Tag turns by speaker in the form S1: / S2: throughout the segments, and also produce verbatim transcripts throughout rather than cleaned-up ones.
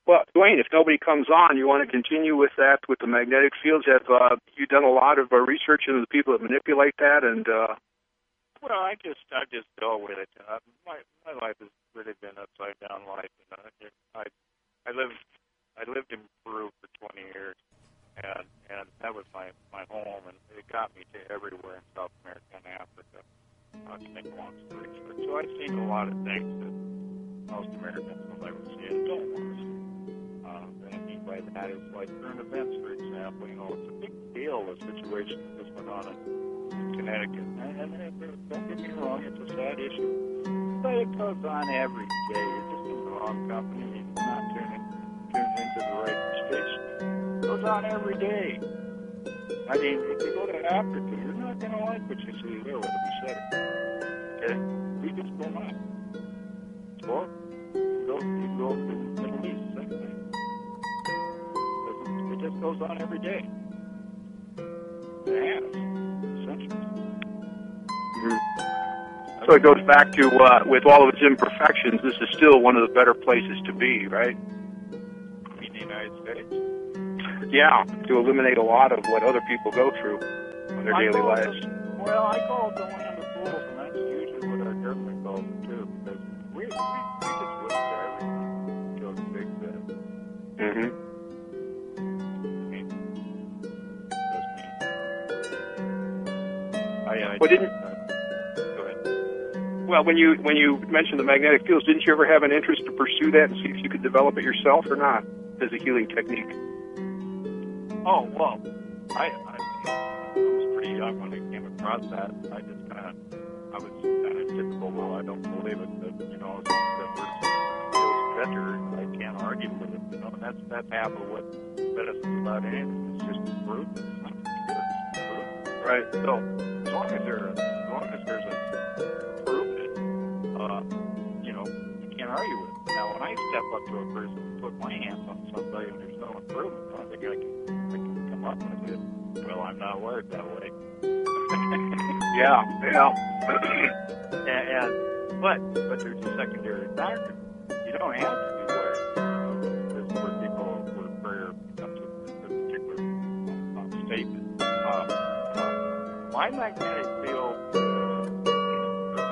S1: Well, Dwayne, if nobody comes on, you want to continue with that, with the magnetic fields? Have uh, you done a lot of uh, research into the people that manipulate that? And uh...
S2: Well, I just I just deal with it. Uh, my my life has really been upside down life. You know, I I lived I lived in Peru for twenty years, and and that was my my home, and it got me to everywhere in South America and Africa. Uh, to make a long story short, so I've seen a lot of things that most Americans will never see and don't want to see. Uh, what I mean by that is like current events, for example. You know, it's a big deal, a situation that just went on in, in Connecticut. And, and, and don't get me wrong, it's a sad issue. But it goes on every day. You're just in the wrong company. You're not tuning, tuned into the right station. It goes on every day. I mean, if you go to Africa, you're not going to like what you see there, whether we said it. Okay? We just go not. Or you go, you go to the Middle East, same thing. It just goes on every day. It has, essentially.
S1: Mm-hmm. So it goes back to, uh, with all of its imperfections, this is still one of the better places to be, right?
S2: In the United States?
S1: Yeah, to eliminate a lot of what other people go through in their
S2: I
S1: daily lives.
S2: The, well, I call it the land of fools, and that's usually what our government calls it, too, because we, we, we just look at everything until it's big then.
S1: Mm-hmm.
S2: I mean, that's me. I, I
S1: well, didn't...
S2: Uh, go ahead.
S1: Well, when you when you mentioned the magnetic fields, didn't you ever have an interest to pursue that and see if you could develop it yourself or not as a healing technique?
S2: Oh, well, I, I, I was pretty young when I came across that. I just kind of, I was kind of typical, well, I don't believe it, but, you know, as long as that person feels better, I can't argue with it, you know, and that's, that's half of what medicine's about anything. It's just improvement. It's not cure, it's improvement.
S1: Right.
S2: So, as long as, there, as long as there's an improvement, uh, you know, you can't argue with it. Now, when I step up to a person and put my hands on somebody and there's no improvement, I don't think I can up with it. Well, I'm not wired that way.
S1: yeah, yeah.
S2: and, and but but there's a secondary factor. You don't have to be wired. You know, there's where people where prayer becomes a, a particular um, statement. Uh, uh, my magnetic field, uh,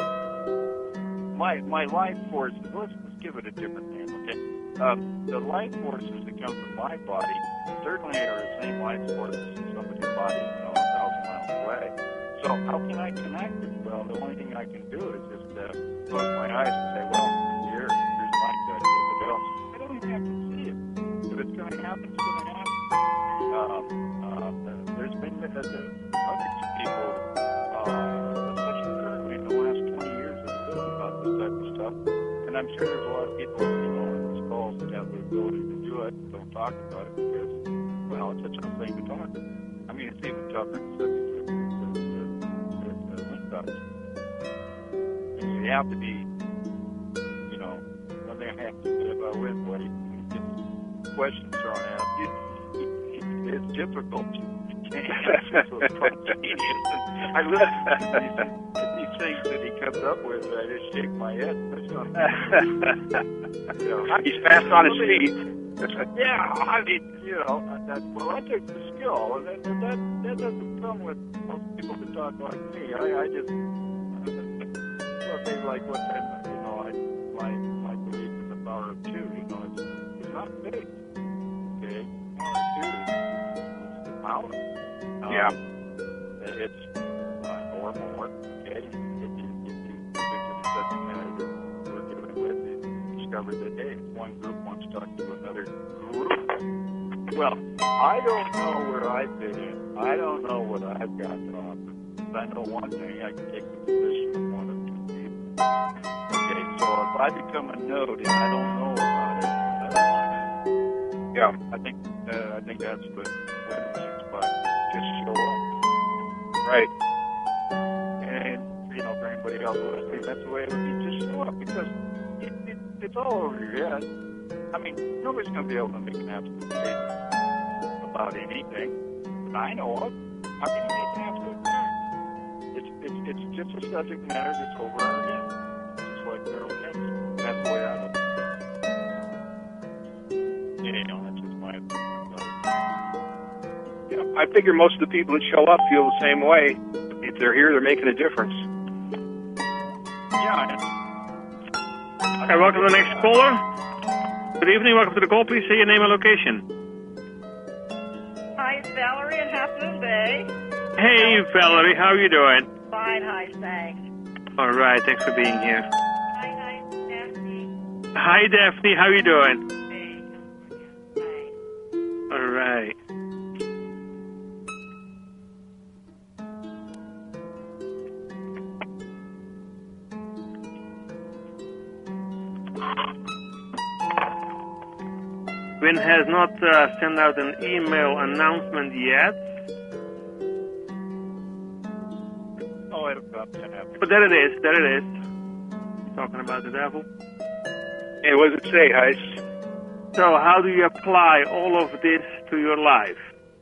S2: my my my life force. Let's let's give it a different name, okay? Um, the life forces that come from my body certainly are the same life forces in somebody's body, you know, a thousand miles away. So how can I connect it? Well, the only thing I can do is just uh, close my eyes and say, well, here, here's my touch, look at else. I don't even have to see it. If it's going to happen, it's going to happen. Um, uh, there's been uh, hundreds of people, uh, especially currently in the last twenty years, that have written about this type of stuff. And I'm sure there's a lot of people, you know, in these calls that have the ability to do it and don't talk about it because, well, it's a tough thing to talk about. I mean, it's even tougher than subject to wind dogs. You have to be, you know, one thing I have to say about wind, when you get questions thrown at you, it's difficult. You can't answer so spontaneous. I listen to these, these things that he comes up with, and I just shake my head. You know,
S1: he's fast on his feet.
S2: Yeah, I mean, you know, that, well, that takes the skill, and that, that, that doesn't come with most people that talk like me. I, I just, well, they like what, you know, I, my, my belief in the power of two, you know, it's, it's not faith, okay? Power of two is the power. Um,
S1: yeah.
S2: It's uh, or more, okay? If you, if you, if you the subject matter that we're dealing with, you discover that, hey, one group wants to talk to another group. Well, I don't know where I fit in. I don't know what I've got to offer. But I know one thing, I can take the position of one of two people. Okay, so if I become a node and I don't know about it, I don't want it. Yeah, I think, uh, I think that's what wins by just show up.
S1: Right.
S2: And, you know, for anybody else listening, that's the way it would be. Just show up because it, it, it's all over your head. I mean, nobody's going to be able to make an absolute statement about anything that I know of. How can you make an absolute fact? It's, it's, it's just a subject matter that's over our head. Just like neural chemistry. That's the way I look at it. You know, that's just my opinion.
S1: Yeah, I figure most of the people that show up feel the same way. If they're here, they're making a difference.
S2: Yeah.
S3: Hi, welcome to the next caller. Good evening, welcome to the call. Please say your name and location.
S4: Hi, it's Valerie in Half Moon Bay.
S3: Hey, Valerie, how are you doing?
S4: Fine, hi, thanks.
S3: All right, thanks for being here.
S4: Hi, hi, Daphne.
S3: Hi, Daphne, how are you doing?
S4: Hey, California. Hi.
S3: All right. Win has not uh, sent out an email announcement yet.
S2: Oh, it'll drop ten after.
S3: But there it is, there it is. Talking about the devil.
S1: Hey, what does it say, Heis?
S3: So how do you apply all of this to your life?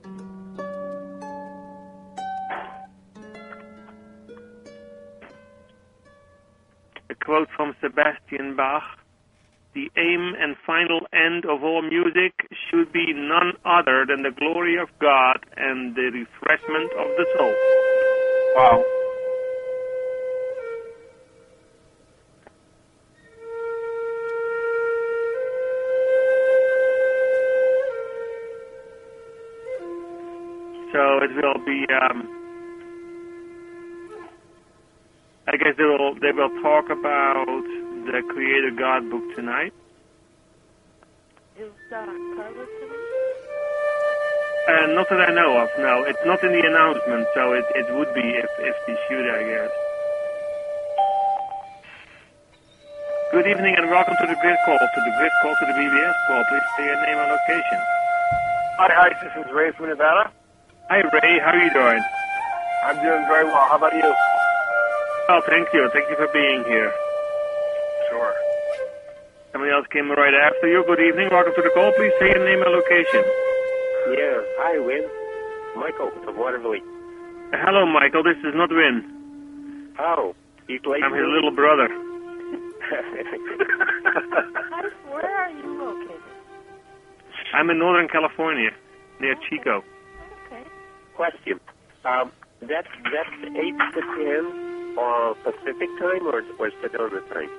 S3: A quote from Sebastian Bach: "The aim and final end of all music should be none other than the glory of God and the refreshment of the soul."
S1: Wow.
S3: So it will be, um, I guess they will, they will talk about the Creator God book tonight.
S4: Is uh, Carlos coming?
S3: Uh, not that I know of, no. It's not in the announcement, so it, it would be if, if they should, I guess. Good evening and welcome to the Grid Call, to the Grid Call, to the B B S call. Please say your name and location.
S1: Hi, Heis. This is Ray from Nevada.
S3: Hi, Ray. How are you doing?
S1: I'm doing very well. How about you?
S3: Oh, thank you. Thank you for being here.
S1: Sure.
S3: Somebody else came right after you. Good evening. Welcome to the call. Please say your name and location.
S5: Yeah. Hi, Win. Michael from Waterloo.
S3: Hello, Michael. This is not Win.
S5: Oh, he's late.
S3: I'm his little brother.
S4: Hi, where are you located?
S3: I'm in Northern California, near Chico.
S4: Okay.
S5: Question. Um, that's that's eight to ten or Pacific time or or Sedona time?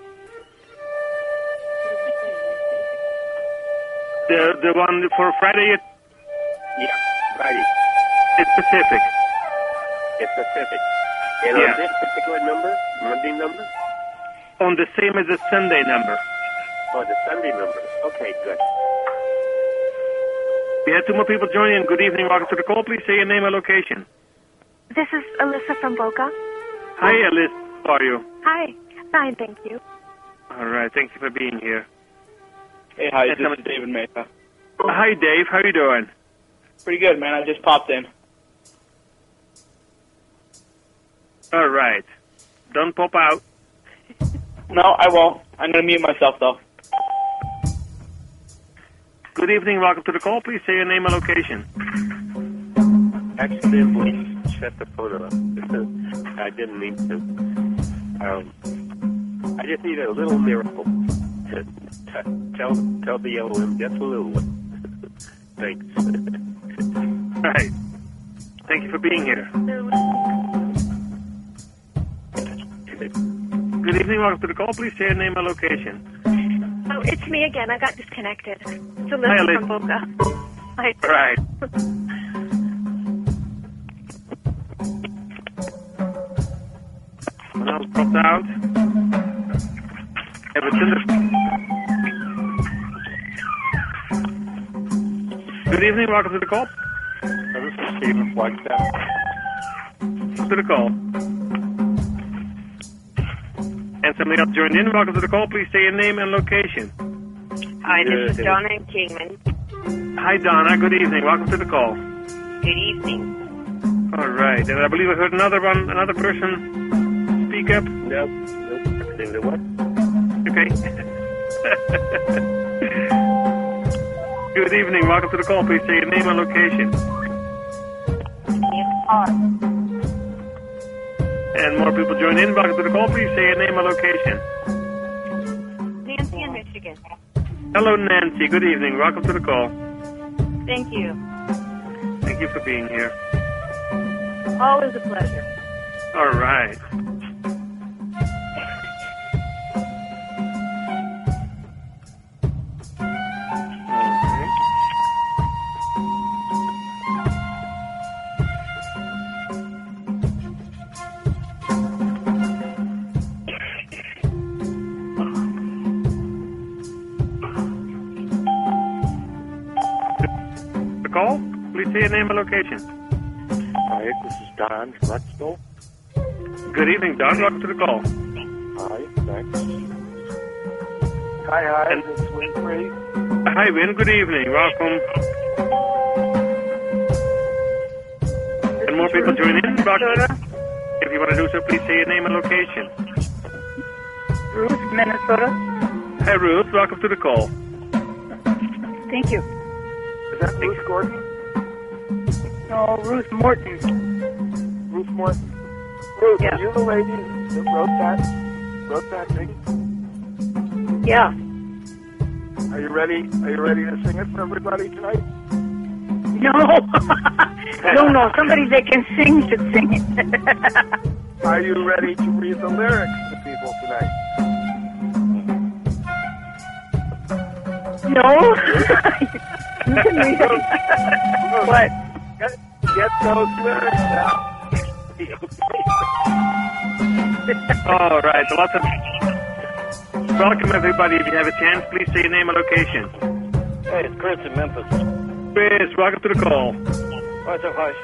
S3: The the one for Friday, it,
S5: Yeah, Friday.
S3: it's Pacific.
S5: It's Pacific. And
S3: Yeah.
S5: on this particular number, Monday number,
S3: On the same as the Sunday number.
S5: or the Sunday number? Okay, good.
S3: We had two more people join in. Good evening. Welcome to the call. Please say your name and location.
S6: This is Alyssa from Boca.
S3: Hi, Alice. How are you?
S6: Hi. Fine, thank you.
S3: All right. Thank you for being here.
S7: Hey, hi,
S3: Yes,
S7: this
S3: I'm-
S7: is David Mesa.
S3: Hi, Dave. How are you doing?
S7: Pretty good, man. I just popped in.
S3: All right. Don't pop out.
S7: No, I won't. I'm going to mute myself, though.
S3: Good evening. Welcome to the call. Please say your name and location.
S5: Accidentally shut the phone off. I didn't mean to. Um, I just need a little miracle. tell tell the L O M just a little one. Thanks.
S3: All right. Thank you for being here.
S4: They're listening.
S3: Good evening. Welcome to the call. Please say your name and location.
S6: Oh, it's me again. I got disconnected. It's
S3: Hi,
S6: Alyssa
S3: Alyssa.
S6: from Boca. Hi.
S3: All right. Someone else popped out. Have a tender. Good evening. Welcome to the call.
S2: So this is Stephen Flagstaff.
S3: To the call. And somebody else joined in. Welcome to the call. Please say your name and location.
S8: Hi, this is
S5: Good.
S8: Donna in Kingman.
S3: Hi, Donna. Good evening. Welcome to the call.
S8: Good evening.
S3: All right. And I believe I heard another one, another person speak up.
S5: Nope. Nope. Say the what?
S3: Okay. Good evening. Welcome to the call. Please say your name and location.
S8: It's Art.
S3: And more people join in. Welcome to the call. Please say your name and location.
S8: Nancy in Michigan.
S3: Hello, Nancy. Good evening. Welcome to the call.
S4: Thank you.
S3: Thank you for being here.
S4: Always a pleasure.
S3: All right. Call? Please say your name and location.
S9: Hi, this is Don from Rexville.
S3: Good evening, Don. Welcome to the call.
S9: Hi, thanks. Hi, hi,
S3: And-
S9: this is Winfrey.
S3: Hi, Vin. Good evening. Welcome. And more people join in. Welcome. If you want to do so, please say your name and location.
S10: Ruth, Minnesota.
S3: Hi, Ruth. Welcome to the call.
S10: Thank you.
S9: Is that Ruth Gordon?
S10: No, Ruth Morton.
S9: Ruth Morton. Ruth,
S10: Yeah.
S9: are you the lady that wrote that, wrote that thing?
S10: Yeah.
S9: Are you ready? Are you ready to sing it for everybody tonight?
S10: No. no, no. Somebody that can sing should sing it.
S9: Are you ready to read the lyrics to people tonight?
S10: No. You can read it. What?
S9: Get, get those lyrics out.
S3: All right. Lots of... Welcome, everybody. If you have a chance, please say your name and location.
S11: Hey, it's Chris in Memphis.
S3: Chris, welcome to the call.
S11: What's up, guys?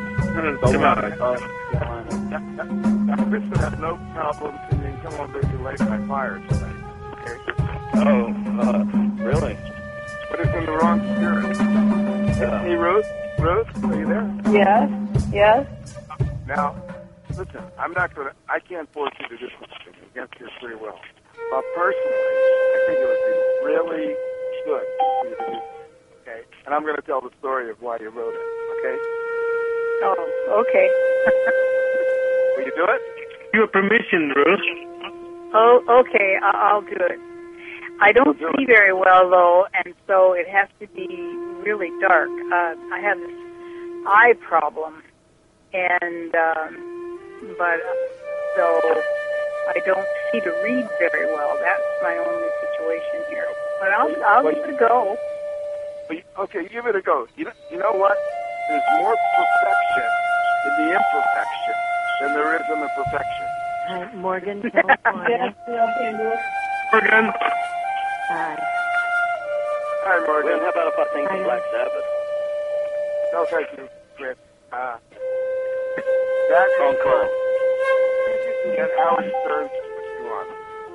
S9: Chris would have no problem singing Come On Baby Light by Fire tonight. Okay?
S11: Oh, uh, really?
S9: But it's in the wrong spirit.
S11: Yeah.
S9: Hey, Ruth? Ruth, are you there?
S10: Yes. Yes.
S9: Now, listen, I'm not going to, I can't force you to do something against your free will. But personally, I think it would be really good for you to do this, okay? And I'm going to tell the story of why you wrote it, okay?
S10: Oh, okay.
S9: Will you do it?
S3: Your permission, Ruth.
S10: Oh, okay. I- I'll do it. I don't
S9: do
S10: see
S9: it.
S10: very well, though, and so it has to be really dark. Uh, I have this eye problem, and um, but so I don't see to read very well. That's my only situation here. But I'll I'll
S9: Well,
S10: give it a go.
S9: Well, you- Okay, give it a go. You know, you know what? There's more perfection in the imperfection than there is in the perfection.
S4: Hi, Morgan, California.
S3: Morgan.
S4: Hi.
S9: Hi, Morgan.
S11: Well, how about if I sing
S4: I
S11: some
S4: know.
S11: Black Sabbath?
S9: No, thank you, Chris. Uh, that
S11: Phone call.
S9: You can get Howard Stern to put you on.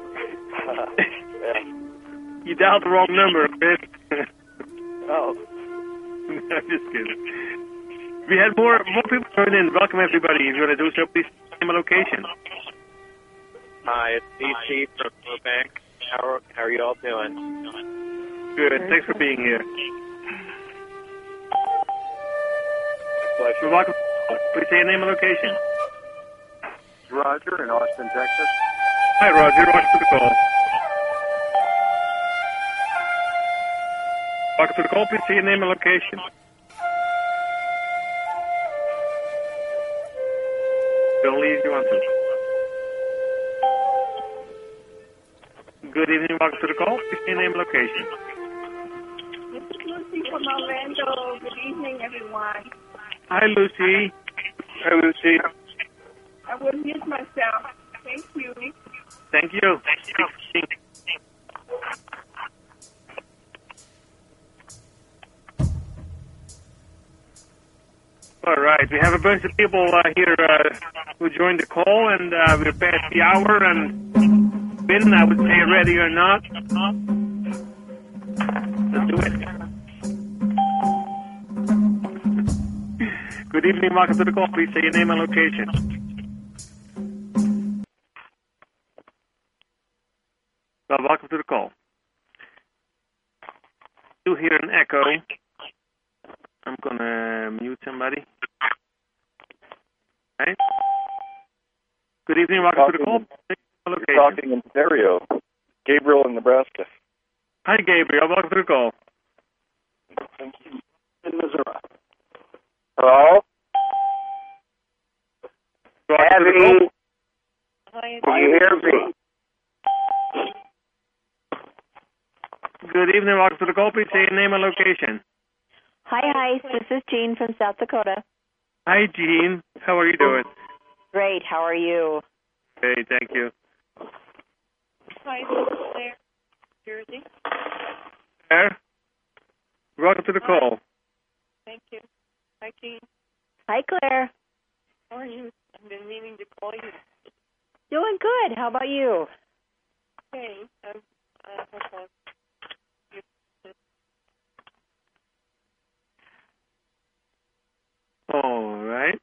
S11: Yeah.
S3: You dialed the wrong number, Chris.
S11: Oh,
S3: I'm just kidding. We had more more people join in. Welcome, everybody. If you want to do so, please name a location.
S5: Hi, it's D C from Burbank. How are, how are you all doing?
S3: Good. Thanks for being here.
S5: Pleasure.
S3: You're welcome. Please say your name and location.
S9: Roger in Austin, Texas.
S3: Hi, Roger. Welcome to the call. Welcome to the call. Please say your name and location. Don't leave if you want to. Good evening. Welcome to the call. Please say your name and location.
S12: This is Lucy from Orlando. Good evening, everyone.
S3: Hi, Lucy.
S1: Hi, Lucy.
S12: I will mute myself. Thank you.
S3: Thank you. Thank you. All right, we have a bunch of people uh, here uh, who joined the call, and uh, we're past the hour. And Ben, I would say ready or not. Let's do it. Good evening, welcome to the call. Please say your name and location. Well, welcome to the call. You hear an echo. I'm gonna mute somebody. Right. Good evening, welcome to the call.
S13: You're talking in stereo. Gabriel in Nebraska.
S3: Hi, Gabriel. Welcome to the call.
S9: In Missouri. Hello? Abby, can you hear me?
S3: Good evening. Welcome to the call. Please say your name and location.
S13: Hi, hi. This is Jean from South Dakota.
S3: Hi, Jean. How are you doing?
S13: Great. How are you?
S3: Okay, thank you.
S12: Hi, this is Claire, Jersey.
S3: Claire, welcome to the call.
S12: Thank you. Hi, Jean.
S13: Hi, Claire.
S12: How are you? I've been meaning to call you.
S13: Doing good. How about you?
S12: Okay. Um, I hope I...
S3: All right.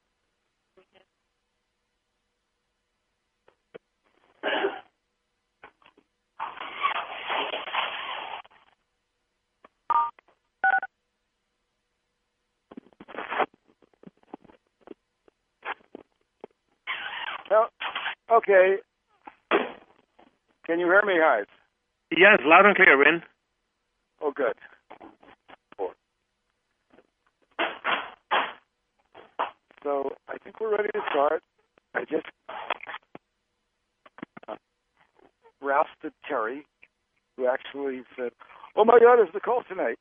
S9: No. Okay. Can you hear me, Hyde?
S3: Yes, loud and clear, Win.
S9: Oh, good. So I think we're ready to start. I just uh, rousted Terry, who actually said, "Oh my God, it's the call tonight."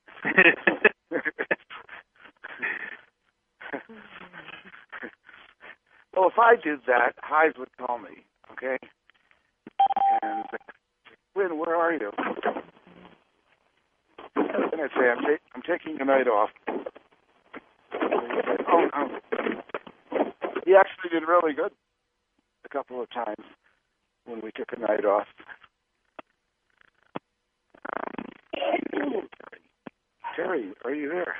S9: Well, if I did that, Hyde would call me, okay? And Win, where are you? And I'd say, I'm, ta- I'm taking the night off. Oh, no. He actually did really good a couple of times when we took a night off. Um, Terry, are you there?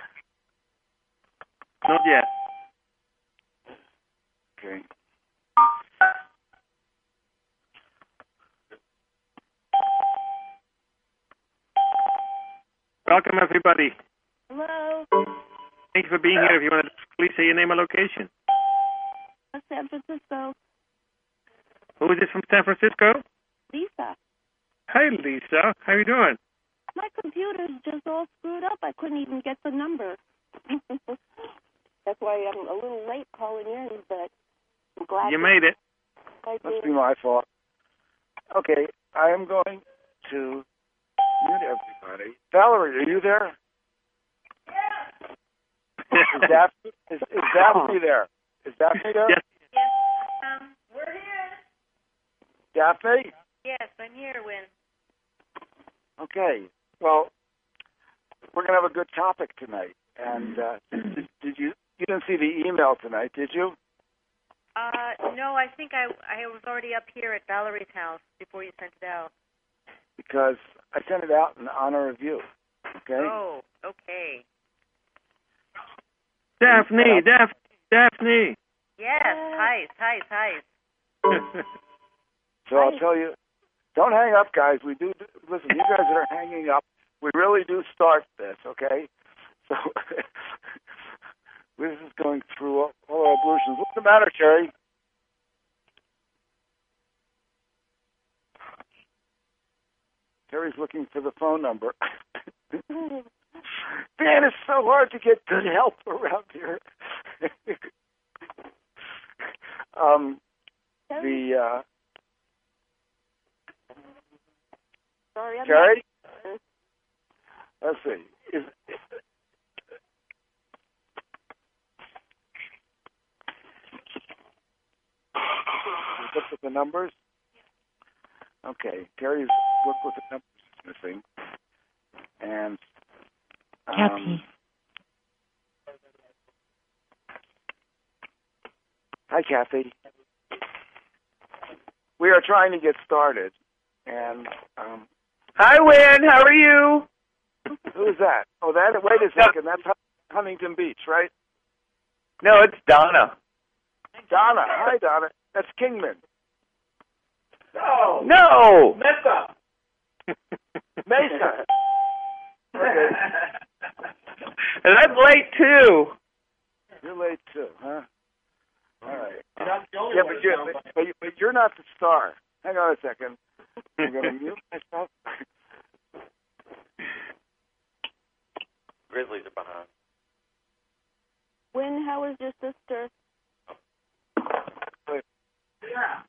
S3: Not yet.
S9: Okay.
S3: Welcome, everybody.
S12: Hello.
S3: Thank you for being here. If you want to please say your name and location.
S12: San Francisco.
S3: Who is this from San Francisco?
S12: Lisa.
S3: Hi, Lisa. How are you doing?
S12: My computer's just all screwed up. I couldn't even get the number. That's why I'm a little late calling in, but I'm glad.
S3: You made it.
S12: I
S9: Must be my fault. Okay, I am going to mute everybody. Valerie, are you there? Yeah. Is Daphne, is, is Daphne there? Is Daphne there?
S3: Yes.
S4: Yes, um, we're here.
S9: Daphne?
S4: Yes, I'm here, Win.
S9: Okay. Well, we're going to have a good topic tonight. And uh, did, did you, you didn't see the email tonight, did you?
S4: Uh, no, I think I I was already up here at Valerie's house before you sent it out.
S9: Because I sent it out in honor of you. Okay?
S4: Oh, okay.
S3: Daphne, Daphne, Daphne.
S4: Yes, hi, hi, hi.
S9: So I'll tell you, don't hang up, guys. We do, listen, you guys that are hanging up, we really do start this, okay? So this is going through all, all our ablutions. What's the matter, Sherry? Terry's looking for the phone number. Man, it's so hard to get good help around here. um, the uh,
S12: Sorry, I'm
S9: Terry. Let's see. Is, look at the numbers. Okay, Terry's looked with the numbers missing, and um,
S13: Kathy.
S9: Hi, Kathy. We are trying to get started, and um,
S11: hi, Win. How are you?
S9: Who's that? Oh, that. Wait a second. That's Huntington Beach, right?
S11: No, it's Donna.
S9: Donna. Hi, Donna. That's Kingman.
S11: No. No.
S9: Mesa. Mesa. Okay.
S11: And I'm late too.
S9: You're late too, huh? All right.
S11: You're not the only
S9: yeah,
S11: one
S9: but you're, but, but you're not the star. Hang on a second. I'm going to mute myself.
S5: Grizzlies are behind.
S13: Win, how is your sister?
S9: Yeah.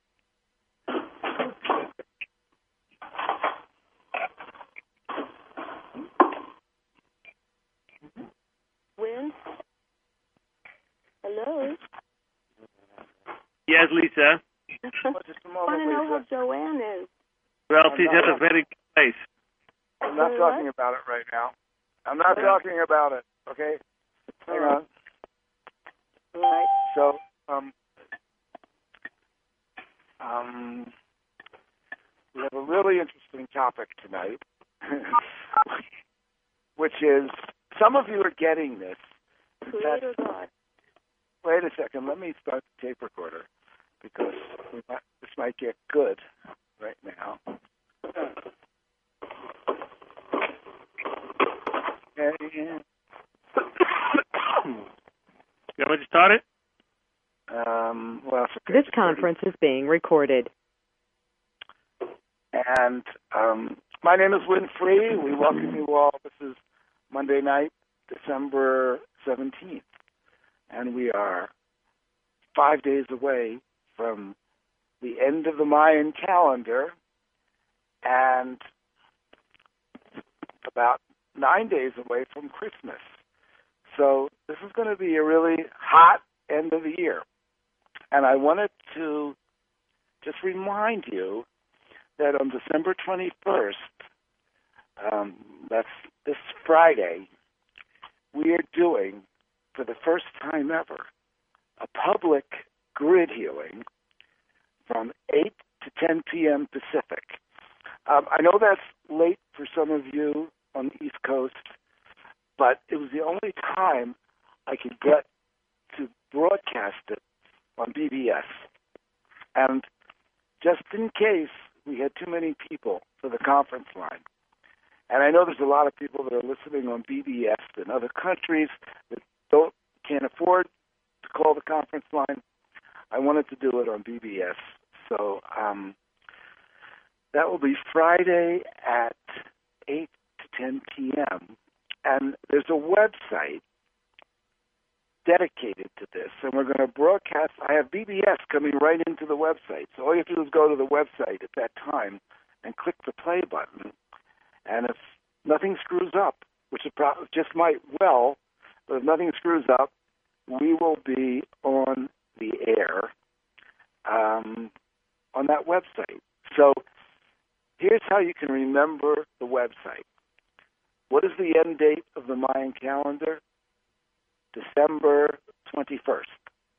S13: Win? Hello?
S3: Yes, Lisa.
S9: Just a
S13: I
S9: moment,
S13: want to know
S9: Lisa.
S13: how Joanne is.
S3: Well,
S9: I'm
S3: she's
S9: not-
S3: at a very good place.
S9: I'm not
S13: What?
S9: talking about it right now. I'm not talking about it, okay? Hang on.
S13: Right.
S9: So, um, um, we have a really interesting topic tonight, which is, some of you are getting this.
S13: Creator God.
S9: Wait a second, let me start the tape recorder, because we might, this might get good right now. Okay.
S3: You want me to start it?
S9: Um, well, it's okay.
S14: This conference is being recorded.
S9: And um, my name is Win Free. We welcome you all. This is Monday night, December seventeenth. And we are five days away from the end of the Mayan calendar and about nine days away from Christmas. So this is going to be a really hot end of the year. And I wanted to just remind you that on December twenty-first, um, that's this Friday, we are doing, for the first time ever, a public grid healing from eight to ten p.m. Pacific. Um, I know that's late for some of you on the East Coast, but it was the only time I could get to broadcast it on B B S. And just in case we had too many people for the conference line, and I know there's a lot of people that are listening on B B S in other countries that don't can't afford to call the conference line, I wanted to do it on B B S. So um, that will be Friday at eight to ten p.m. And there's a website dedicated to this, and we're going to broadcast. I have B B S coming right into the website, so all you have to do is go to the website at that time and click the play button. And if nothing screws up, which it pro- just might well, but if nothing screws up, we will be on the air um, on that website. So here's how you can remember the website. What is the end date of the Mayan calendar? December twenty-first.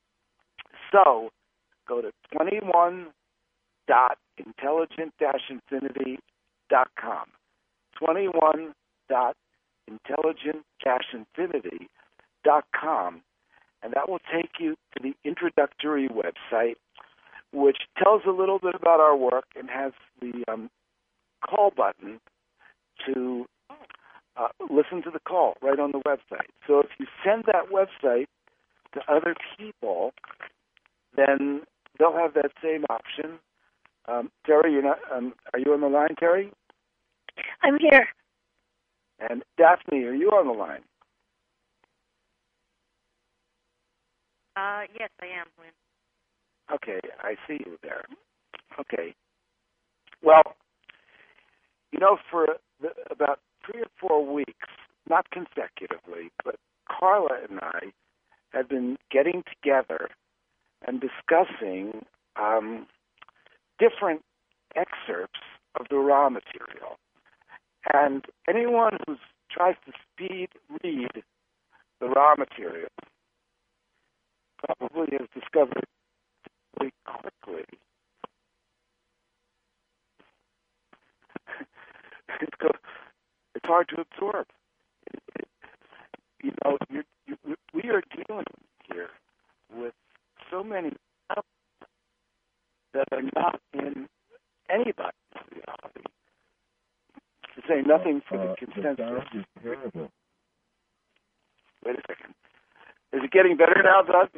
S9: So go to twenty-one dot intelligent dash infinity dot com. twenty-one dot intelligent dash infinity dot com, and that will take you to the introductory website, which tells a little bit about our work and has the um, call button to uh, listen to the call right on the website. So if you send that website to other people, then they'll have that same option. Um, Terry, you're not. Um, are you on the line, Terry?
S6: I'm here.
S9: And Daphne, are you on the line?
S4: Uh, yes, I am, Win.
S9: Okay, I see you there. Okay. Well, you know, for the, about three or four weeks, not consecutively, but Carla and I have been getting together and discussing um, different excerpts of the raw material. And anyone who tries to speed read the raw material probably has discovered really quickly it's, go, it's hard to absorb. It, it, you know, you're, you, we are dealing here with so many that are not in anybody's reality. To say nothing for the consensus. Wait a second. Is it getting better now, Doug?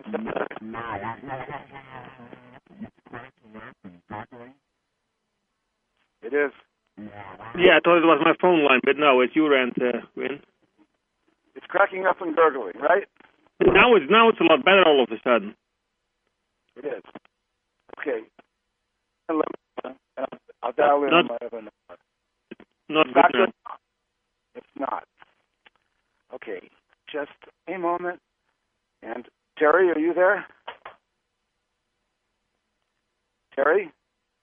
S9: It is.
S3: Yeah, I thought it was my phone line, but no, it's your end, uh, Win.
S9: It's cracking up and gurgling, right?
S3: Now it's now it's a lot better all of a sudden.
S9: It is. Okay. And let me, uh, I'll dial in
S3: Not-
S9: on my other number.
S3: Not
S9: It's
S3: good
S9: not
S3: now.
S9: good. It's not. Okay. Just a moment. And Terry, are you there? Terry?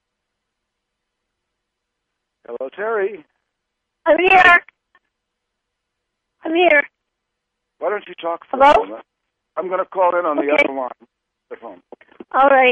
S9: Hello, Terry.
S6: I'm here. I'm here.
S9: Why don't you talk for
S6: Hello?
S9: a moment? I'm going to call in on the
S6: Okay.
S9: other line. The phone.
S6: All right.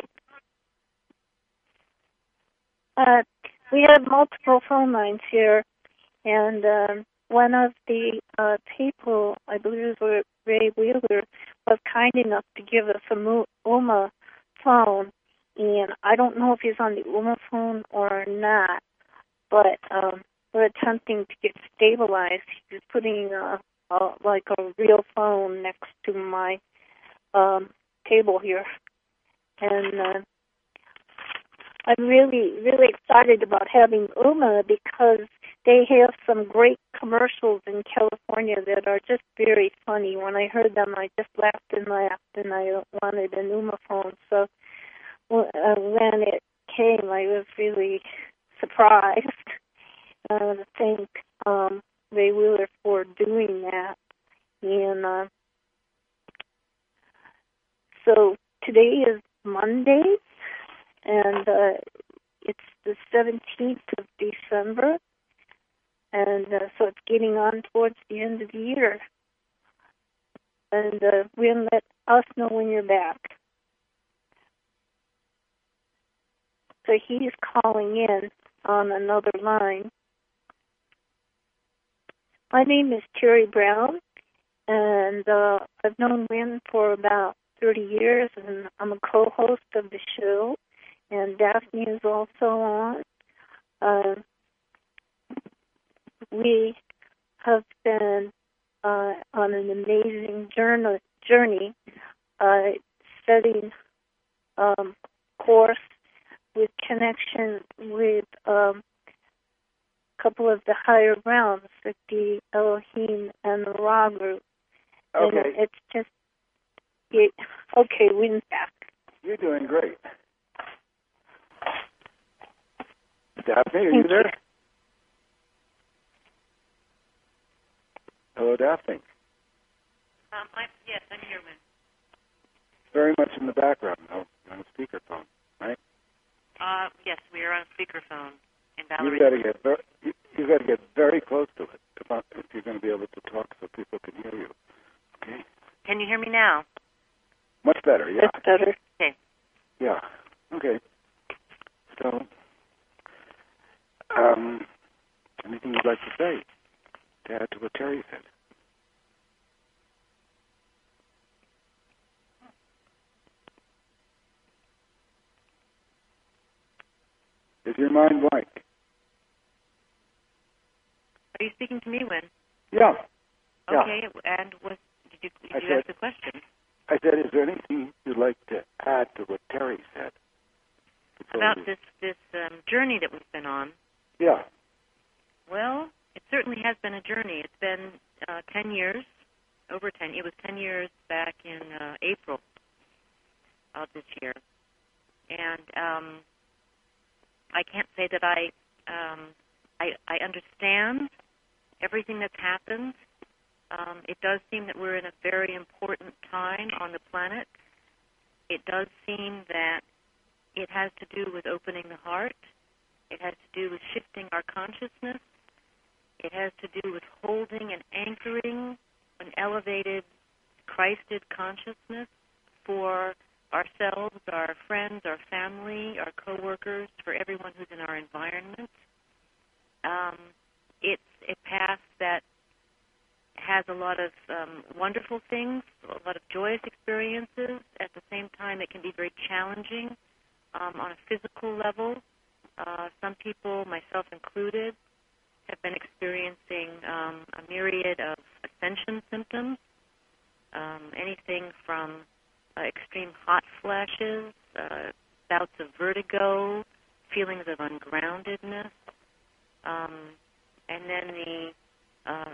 S6: Uh, we have multiple phone lines here, and um, one of the uh, people, I believe it was Ray Wheeler, was kind enough to give us a Mu- UMA phone, and I don't know if he's on the UMA phone or not, but um, we're attempting to get stabilized. He's putting a, a, like a real phone next to my um, table here, and uh, I'm really, really excited about having UMA because they have some great commercials in California that are just very funny. When I heard them, I just laughed and laughed, and I wanted an UMA phone. So uh, when it came, I was really surprised. Uh, to thank um, Ray Wheeler for doing that. And uh, so today is Monday, and uh, it's the seventeenth of December, and uh, so it's getting on towards the end of the year. And uh, we'll let us know when you're back. So he's calling in on another line. My name is Terry Brown, and uh, I've known Wynn for about thirty years, and I'm a co-host of the show, and Daphne is also on. Uh, we have been uh, on an amazing journey, journey uh, setting um, course with connection with um, a couple of the higher realms, like the Elohim and the Ra group.
S9: Okay.
S6: And it's just, it, okay, Wynn's back.
S9: You're doing great. Daphne, are you
S6: Thank
S9: there? Hello, Daphne.
S4: Um, I, yes, I'm here, Wynn.
S9: Very much in the background, though, on a speakerphone, right?
S4: Uh, yes, we are on speakerphone in
S9: You've
S4: Valerie.
S9: got to get very, you, you've got to get very close to it if, I, if you're going to be able to talk so people can hear you. Okay.
S4: Can you hear me now?
S9: Much better. Yeah.
S6: That's better.
S4: Okay.
S9: Yeah. Okay. So, um, anything you'd like to say to add to what Terry said? Is your mind blank?
S4: Are you speaking to me, Wynn?
S9: Yeah. Yeah.
S4: Okay, and what, did you, did
S9: I
S4: you
S9: said-
S4: ask the question?
S9: I said, is there anything you'd like to add to what Terry said? Before
S4: About
S9: we-
S4: this, this um, journey that we've been on?
S9: Yeah.
S4: Well, it certainly has been a journey. It's been uh, ten years, over ten. It was ten years back in uh, April of this year. And um, I can't say that I, um, I, I understand everything that's happened. Um, it does seem that we're in a very important time on the planet. It does seem that it has to do with opening the heart. It has to do with shifting our consciousness. It has to do with holding and anchoring an elevated, Christed consciousness for ourselves, our friends, our family, our coworkers, for everyone who's in our environment. Um, it's a path that has a lot of um, wonderful things, a lot of joyous experiences. At the same time, it can be very challenging um, on a physical level. Uh, some people, myself included, have been experiencing um, a myriad of ascension symptoms, um, anything from uh, extreme hot flashes, uh, bouts of vertigo, feelings of ungroundedness, um, and then the uh,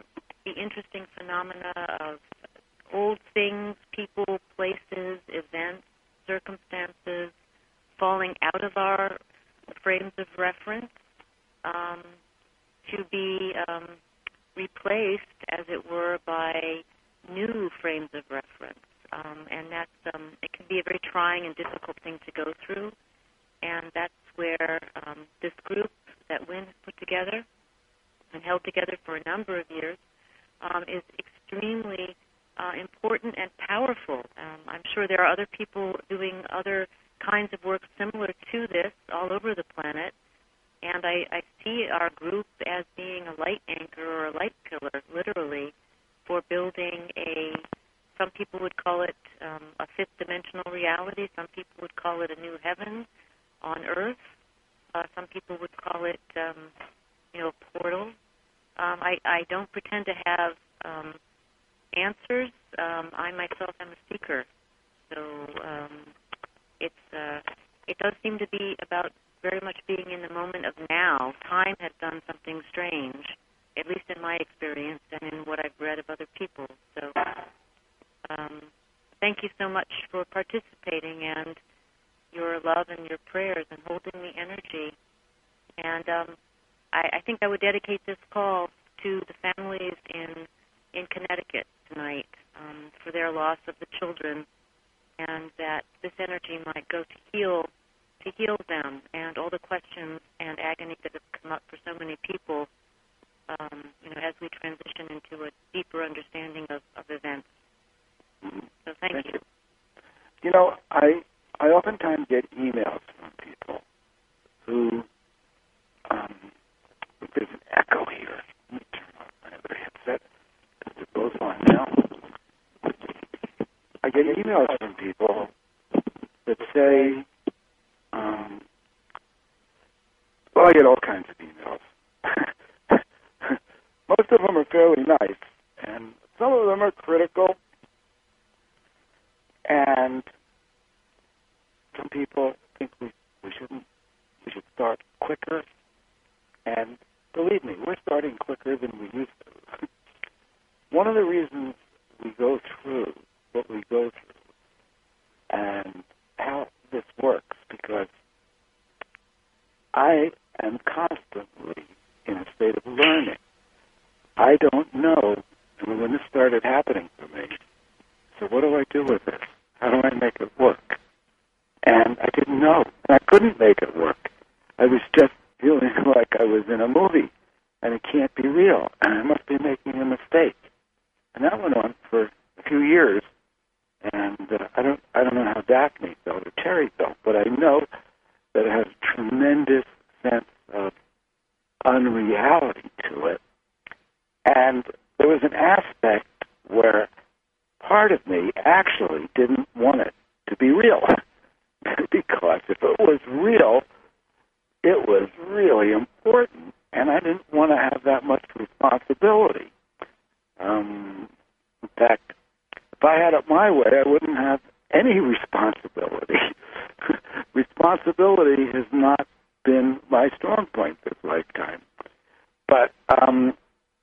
S4: the interesting phenomena of old things, people, places, events, circumstances falling out of our frames of reference um, to be um, replaced, as it were, by new frames of reference. Um, and that's um, it can be a very trying and difficult thing to go through. And that's where um, this group that Wynn has put together and held together for a number of years um, is extremely uh, important and powerful. Um, I'm sure there are other people doing other kinds of work similar to this all over the planet, and I, I see our group as being a light anchor or a light pillar, literally, for building a, some people would call it um, a fifth dimensional reality, some people would call it a new heaven on Earth, uh, some people would call it, um, you know, a portal. Um, I, I don't pretend to have um, answers. Um, I myself am a seeker, so um, it's uh, it does seem to be about very much being in the moment of now. Time has done something strange, at least in my experience and in what I've read of other people. So um, thank you so much for participating and your love and your prayers and holding the energy. And um, I, I think I would dedicate this call to the families in in Connecticut tonight um, for their loss of the children, and that this energy might go to heal to heal them and all the questions and agony that have come up for so many people. Um, you know, as we transition into a deeper understanding of, of events. So thank, thank you.
S9: you. You know, I I oftentimes get emails from people who, um, there's an echo here. Let me turn off my other headset because it goes on now. I get emails from people that say, um, well, I get all kinds of emails. Most of them are fairly nice, and some of them are critical, and some people think we, we shouldn't, we should start quicker, and believe me, we're starting quicker than we used to. One of the reasons we go through what we go through and how this works, because I am constantly in a state of learning. I don't know, I mean, when this started happening for me, so what do I do with this? How do I make it work? And I didn't know, and I couldn't make it work. I was just feeling like I was in a movie, and it can't be real, and I must be making a mistake. And that went on for a few years, and uh, I don't I don't know how Daphne felt or Terry felt, but I know that it has a tremendous sense of unreality to it. And there was an aspect where part of me actually didn't want it to be real. Because if it was real, it was really important, and I didn't want to have that much responsibility. Um, in fact, if I had it my way, I wouldn't have any responsibility. Responsibility has not been my strong point this lifetime. But um,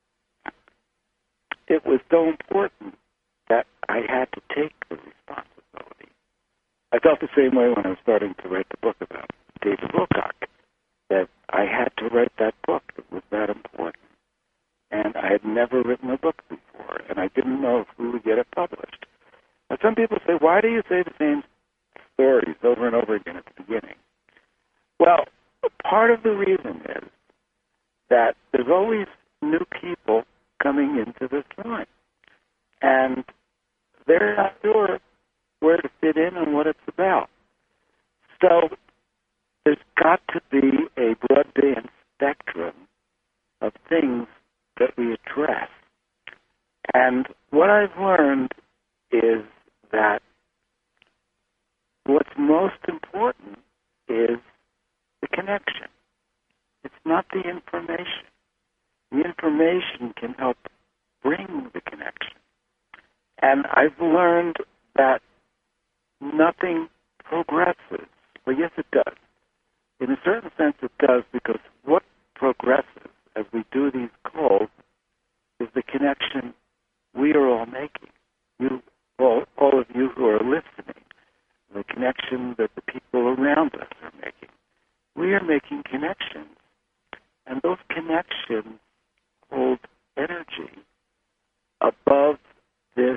S9: it was so important that I had to take the responsibility. I felt the same way when I was starting to write the book about David Wilcock, that I had to write that book. It was that important. And I had never written a book before, and I didn't know if we would get it published. Now, some people say, why do you say the same stories over and over again at the beginning? Well, part of the reason is that there's always new people coming into this line, and they're not sure where to fit in and what it's about. So there's got to be a broad-band spectrum of things that we address. And what I've learned is that what's most important is the connection. It's not the information. The information can help bring the connection. And I've learned that nothing progresses. Well, yes, it does. In a certain sense, it does, because what progresses as we do these calls is the
S15: connection we are all making. You, all, all of you who are listening, the connection that the people around us are making. We are making connections, and those connections hold energy above this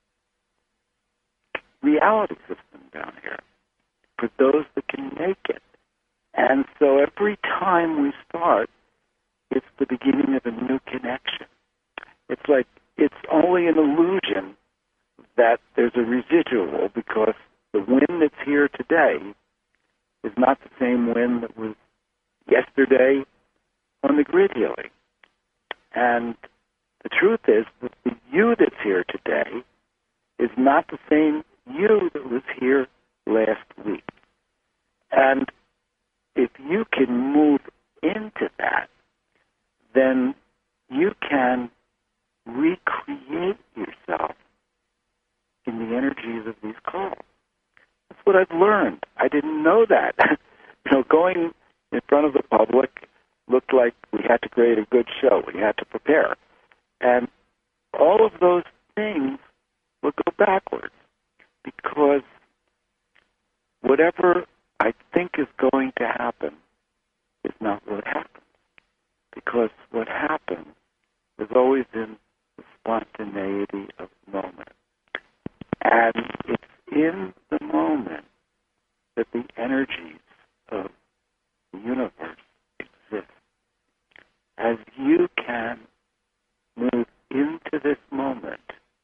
S15: reality system down here for those that can make it. And so every time we start, it's the beginning of a new connection. It's like it's only an illusion that there's a residual, because the wind that's here today is not the same wind that was yesterday on the grid healing. And the truth is that the you that's here today is not the same you that was here last week. And if you can move into that, then you can recreate yourself in the energies of these calls. That's what I've learned. I didn't know that. You know, going in front of the public looked like we had to create a good show. We had to prepare. And all of those things will go backwards, because whatever I think is going to happen is not what happens. Because what happens is always in the spontaneity of the moment. And it's in the moment that the energies of the universe exist. As you can move into this moment,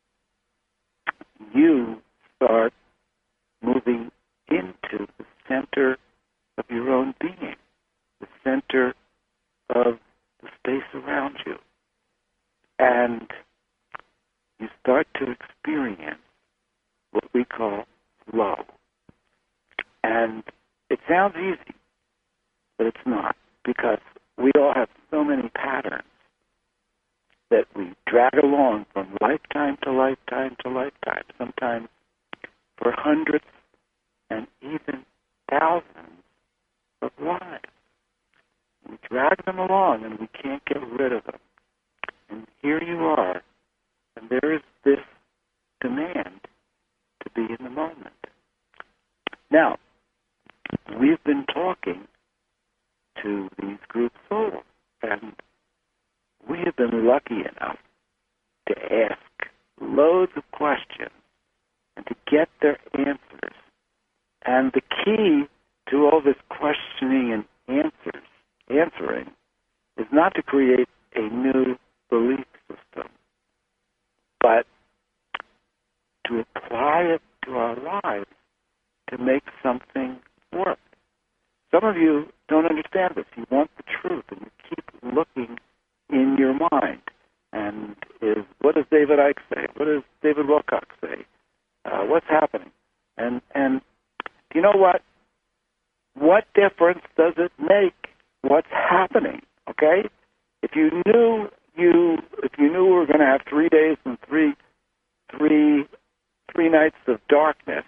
S15: you start moving into the center of your own being, the center of the space around you. And you start to experience what we call flow. And it sounds easy, but it's not, because we all have so many patterns that we drag along from lifetime to lifetime to lifetime, sometimes for hundreds and even thousands of lives. We drag them along and we can't get rid of them. And here you are, and there is this demand to be in the moment. Now, we've been talking to these group souls, and we have been lucky enough to ask loads of questions and to get their answers. And the key to all this questioning and answers, answering is not to create a new belief system, but to apply it to our lives to make something work. Some of you don't understand this. You want the truth, and you keep looking in your mind. And is what does David Icke say? What does David Wilcock say? Uh, what's happening? And and you know what? What difference does it make what's happening? Okay? If you knew you if you knew we were going to have three days and three three three nights of darkness,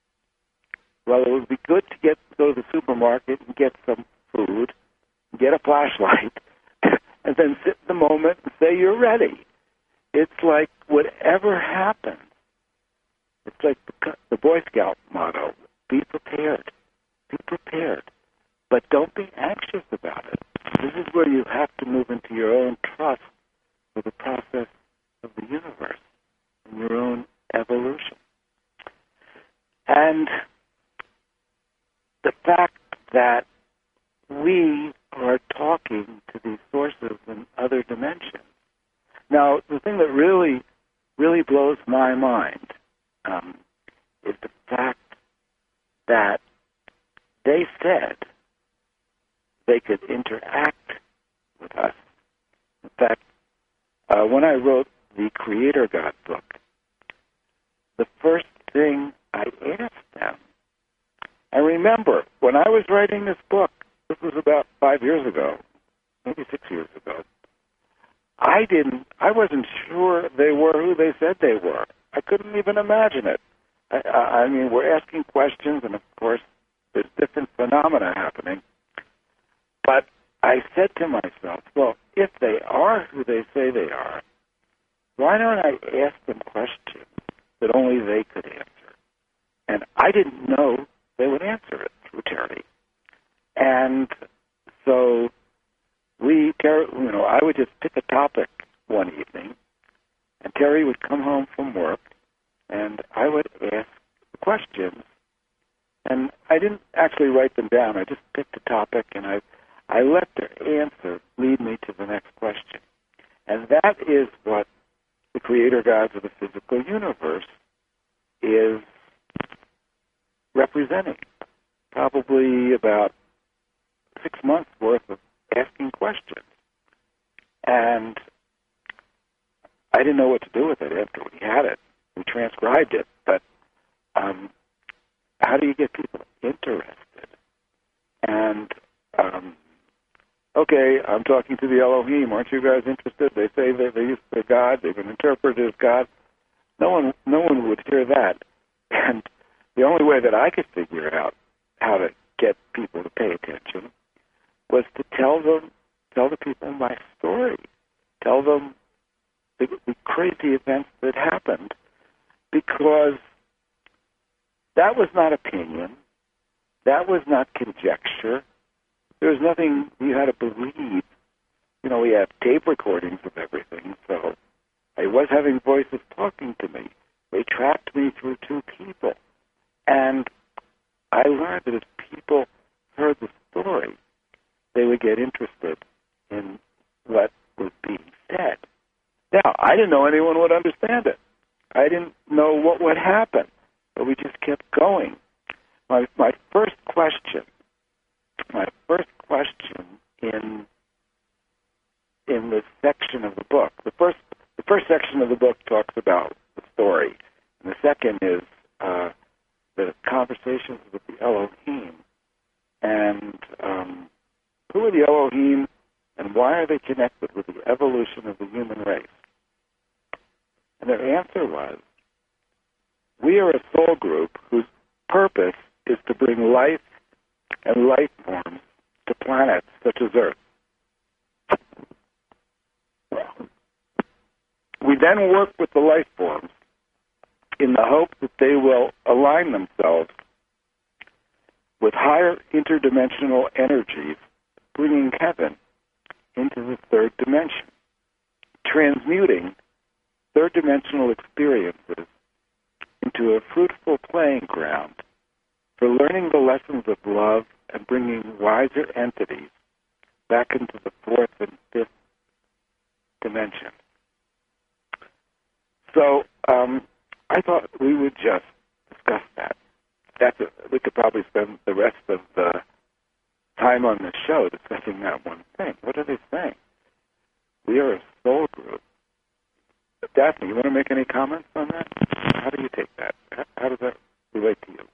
S15: well, it would be good to get go to the supermarket and get some food, get a flashlight, and then sit in the moment and say you're ready. It's like whatever happens. It's like the, the Boy Scout motto: be prepared. Be prepared. But don't be anxious about it. This is where you have to move into your own trust for the process of the universe and your own evolution. And the fact that we are talking to these sources in other dimensions. Now, the thing that really, really blows my mind um, is the fact that they said they could interact with us. In fact, uh, when I wrote the Creator God book, the first thing I asked them, and remember, when I was writing this book, this was about five years ago, maybe six years ago, I didn't, I wasn't sure they were who they said they were. I couldn't even imagine it. I, I mean, we're asking questions, and of course, there's different phenomena happening. But I said to myself, well, if they are who they say they are, why don't I ask them questions that only they could answer? And I didn't know they would answer it through Terry. And so we, Terry, you know, I would just pick a topic one evening, and Terry would come home from work, and I would ask questions. And I didn't actually write them down. I just picked a topic, and I, I let their answer lead me to the next question. And that is what the creator gods of the physical universe is representing. Probably about six months worth of asking questions. And I didn't know what to do with it after we had it. We transcribed it, but um, how do you get people interested? And, um, okay, I'm talking to the Elohim. Aren't you guys interested? They say they, they, they're God. They've been interpreted as God. No one, no one would hear that. And the only way that I could figure out how to get people to pay attention was to tell them, tell the people my story, tell them the, the crazy events that happened, because that was not opinion, that was not conjecture. There was nothing you had to believe. You know, we have tape recordings of everything, so I was having voices talking to me. They tracked me through two people. And I learned that if people heard the story, they would get interested in what was being said. Now, I didn't know anyone would understand it. I didn't know what would happen, but we just kept going. My my first question, my first question in in this section of the book, the first the first section of the book talks about the story, and the second is uh, the conversations with the Elohim. And um, who are the Elohim, and why are they connected with the evolution of the human race? And their answer was, we are a soul group whose purpose is to bring life and life forms to planets such as Earth. We then work with the life forms in the hope that they will align themselves with higher interdimensional energies, bringing heaven into the third dimension, transmuting third-dimensional experiences into a fruitful playing ground for learning the lessons of love and bringing wiser entities back into the fourth and fifth dimension. So um, I thought we would just discuss that. That's a, we could probably spend the rest of the time on the show discussing that one thing. What are they saying? We are a soul group. Daphne, you want to make any comments on that? How do you take that? How, how does that relate to you?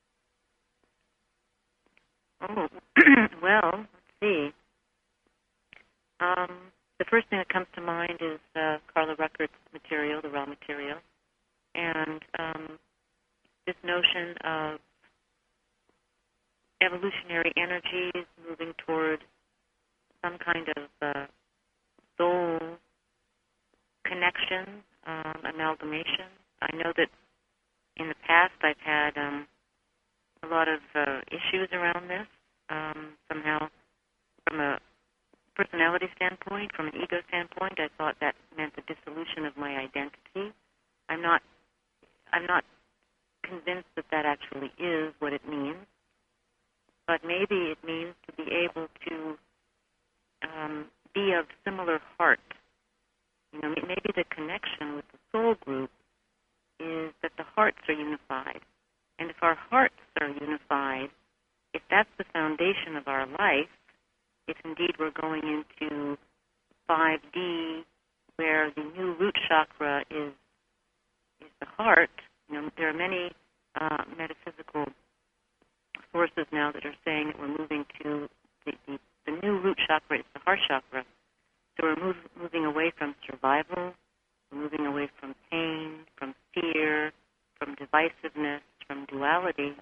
S4: Oh, well, let's see. Um, the first thing that comes to mind is uh, Carla Ruckert's material, the raw material, and um, this notion of evolutionary energies moving toward some kind of uh, soul connection, um, amalgamation. I know that in the past I've had um, a lot of uh, issues around this, um, somehow from a personality standpoint, from an ego standpoint. I thought that meant the dissolution of my identity. I'm not, I'm not convinced that that actually is what it means, but maybe it means to be able to um, be of similar heart. You know, maybe the connection with the soul group is that the hearts are unified. And if our hearts are unified, if that's the foundation of our life, if indeed we're going into five D, where the new root chakra is is the heart, you know, there are many uh, metaphysical sources now that are saying that we're moving to the, the, the new root chakra is the heart chakra. So we're move, moving away from survival, we're moving away from pain, from fear, from divisiveness, from duality.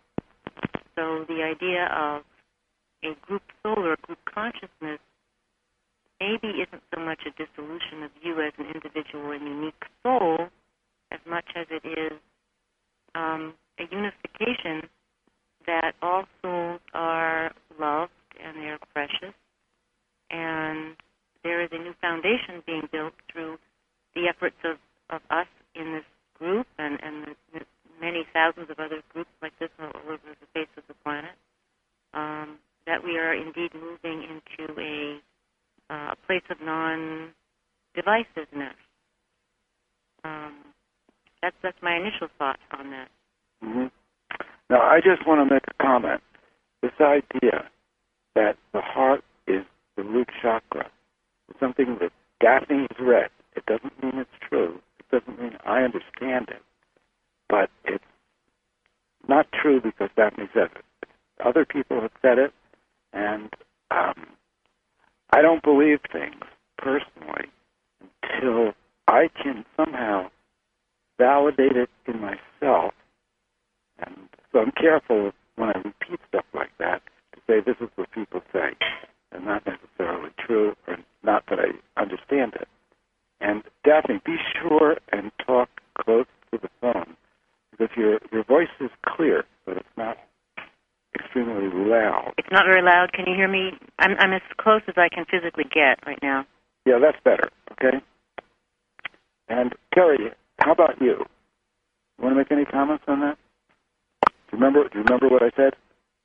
S4: So the idea of a group soul or a group consciousness may maybe isn't so much a dissolution of you as an individual and unique soul as much as it is um, a unification that all souls are loved and they are precious, and there is a new foundation being built through the efforts of, of us in this group and, and the, the many thousands of other groups like this all over the face of the planet, um, that we are indeed moving into a, uh, a place of non-divisiveness. Um, that's, that's my initial thought on that.
S15: Mm-hmm. Now, I just want to make a comment. This idea that the heart is the root chakra is something that Daphne has read. It doesn't mean it's true. It doesn't mean I understand it. But it's not true because Daphne says it. Other people have said it, and um, I don't believe things personally until I can somehow validate it in myself. And so I'm careful when I repeat stuff like that to say this is what people say, and not necessarily true, or not that I understand it. And Daphne, be sure and talk close to the phone, because your your voice is clear, but it's not extremely loud.
S4: It's not very loud. Can you hear me? I'm, I'm as close as I can physically get right now.
S15: Yeah, that's better, okay? And Terry, how about you? You want to make any comments on that? Do you remember, do you remember what I said?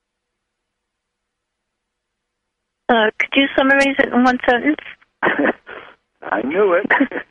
S6: Uh, could you summarize it in one sentence?
S15: I knew it.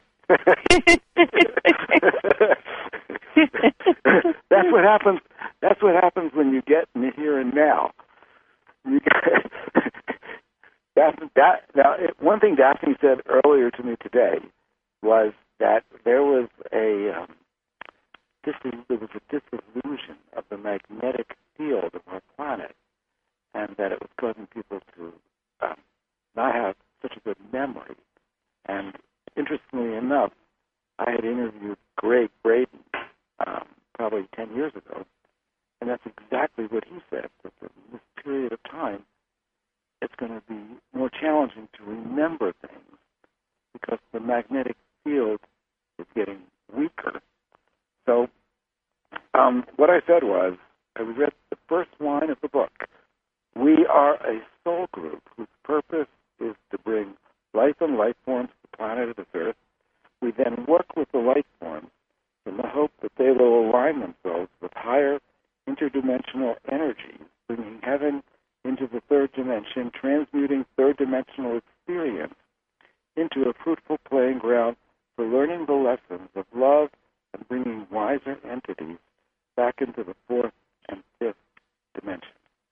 S15: That's what happens. That's what happens when you get in the here and now. You get, that, that, now, it, one thing Daphne said earlier to me today was that there was a um, dis- there was a disillusion of the magnetic field of our planet, and that it was causing people to um, not have such a good memory. And interestingly enough, I had interviewed Greg Braden um, probably ten years ago, and that's exactly what he said, that in this period of time, it's going to be more challenging to remember things because the magnetic field is getting weaker. So um, what I said was, I read the first line of the book. We are a soul group whose purpose is to bring life and life forms to the planet of the Earth. We then work with the life forms in the hope that they will align themselves with higher interdimensional energies, bringing heaven into the third dimension, transmuting third-dimensional experience into a fruitful playing ground for learning the lessons of love and bringing wiser entities back into the fourth and fifth dimension.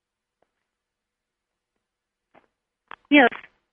S6: Yes.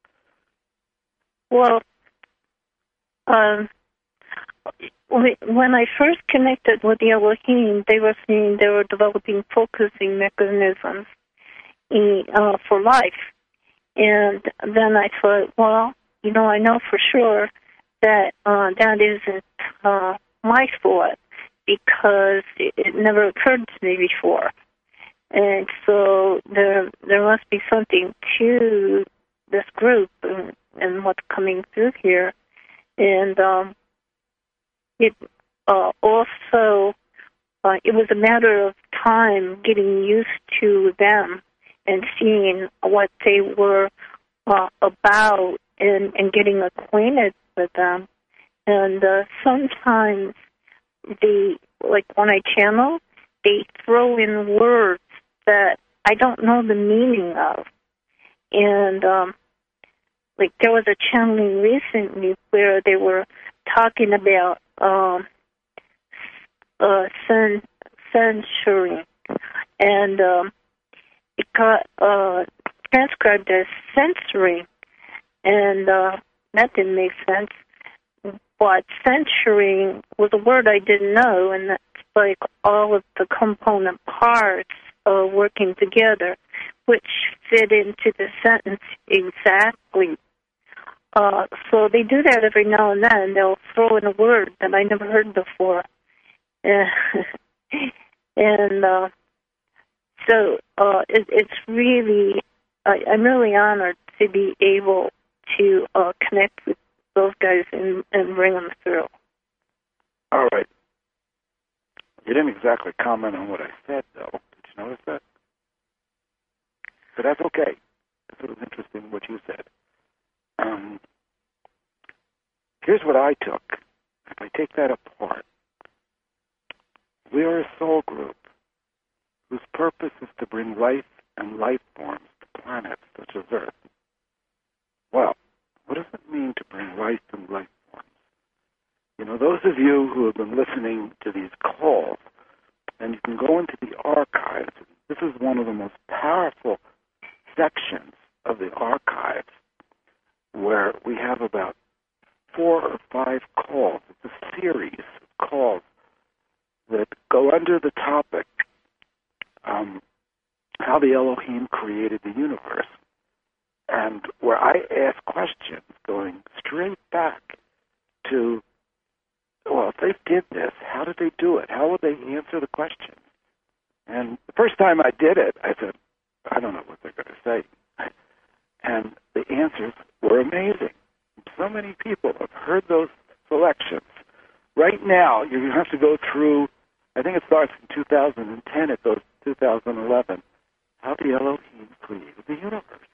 S6: Well, um, when I first connected with the Elohim, they were saying they were developing focusing mechanisms in, uh, for life. And then I thought, well, you know, I know for sure that uh, that isn't uh, my fault because it, it never occurred to me before. And so there there must be something to this group and, and what's coming through here. And um, it uh, also, uh, it was a matter of time getting used to them and seeing what they were uh, about and, and getting acquainted with them. And uh, sometimes they, like when I channel, they throw in words that I don't know the meaning of. And um, like there was a channeling recently where they were talking about um, uh, cen- censoring, and um, it got uh, transcribed as censoring, and uh, that didn't make sense. But censoring was a word I didn't know, and that's like all of the component parts uh, working together, which fit into the sentence exactly. Uh, so they do that every now and then. They'll throw in a word that I never heard before. and uh, so uh, it, it's really, I, I'm really honored to be able to uh, connect with those guys and, and bring them through.
S15: All right. You didn't exactly comment on what I said, though. Did you notice that? But that's okay. It was interesting what you said. Um, here's what I took. If I take that apart, we are a soul group whose purpose is to bring life and life forms to planets such as Earth. Well, what does it mean to bring life and life forms? You know, those of you who have been listening to these calls, and you can go into the archives, this is one of the most powerful sections of the archives where we have about four or five calls. It's a series of calls that go under the topic um, how the Elohim created the universe, and where I ask questions going straight back to, well, if they did this, how did they do it? How would they answer the question? And the first time I did it, I said, I don't know what they're going to say. And the answers were amazing. So many people have heard those selections. Right now, you have to go through, I think it starts in two thousand ten, it goes to two thousand eleven, how the Elohim created the universe.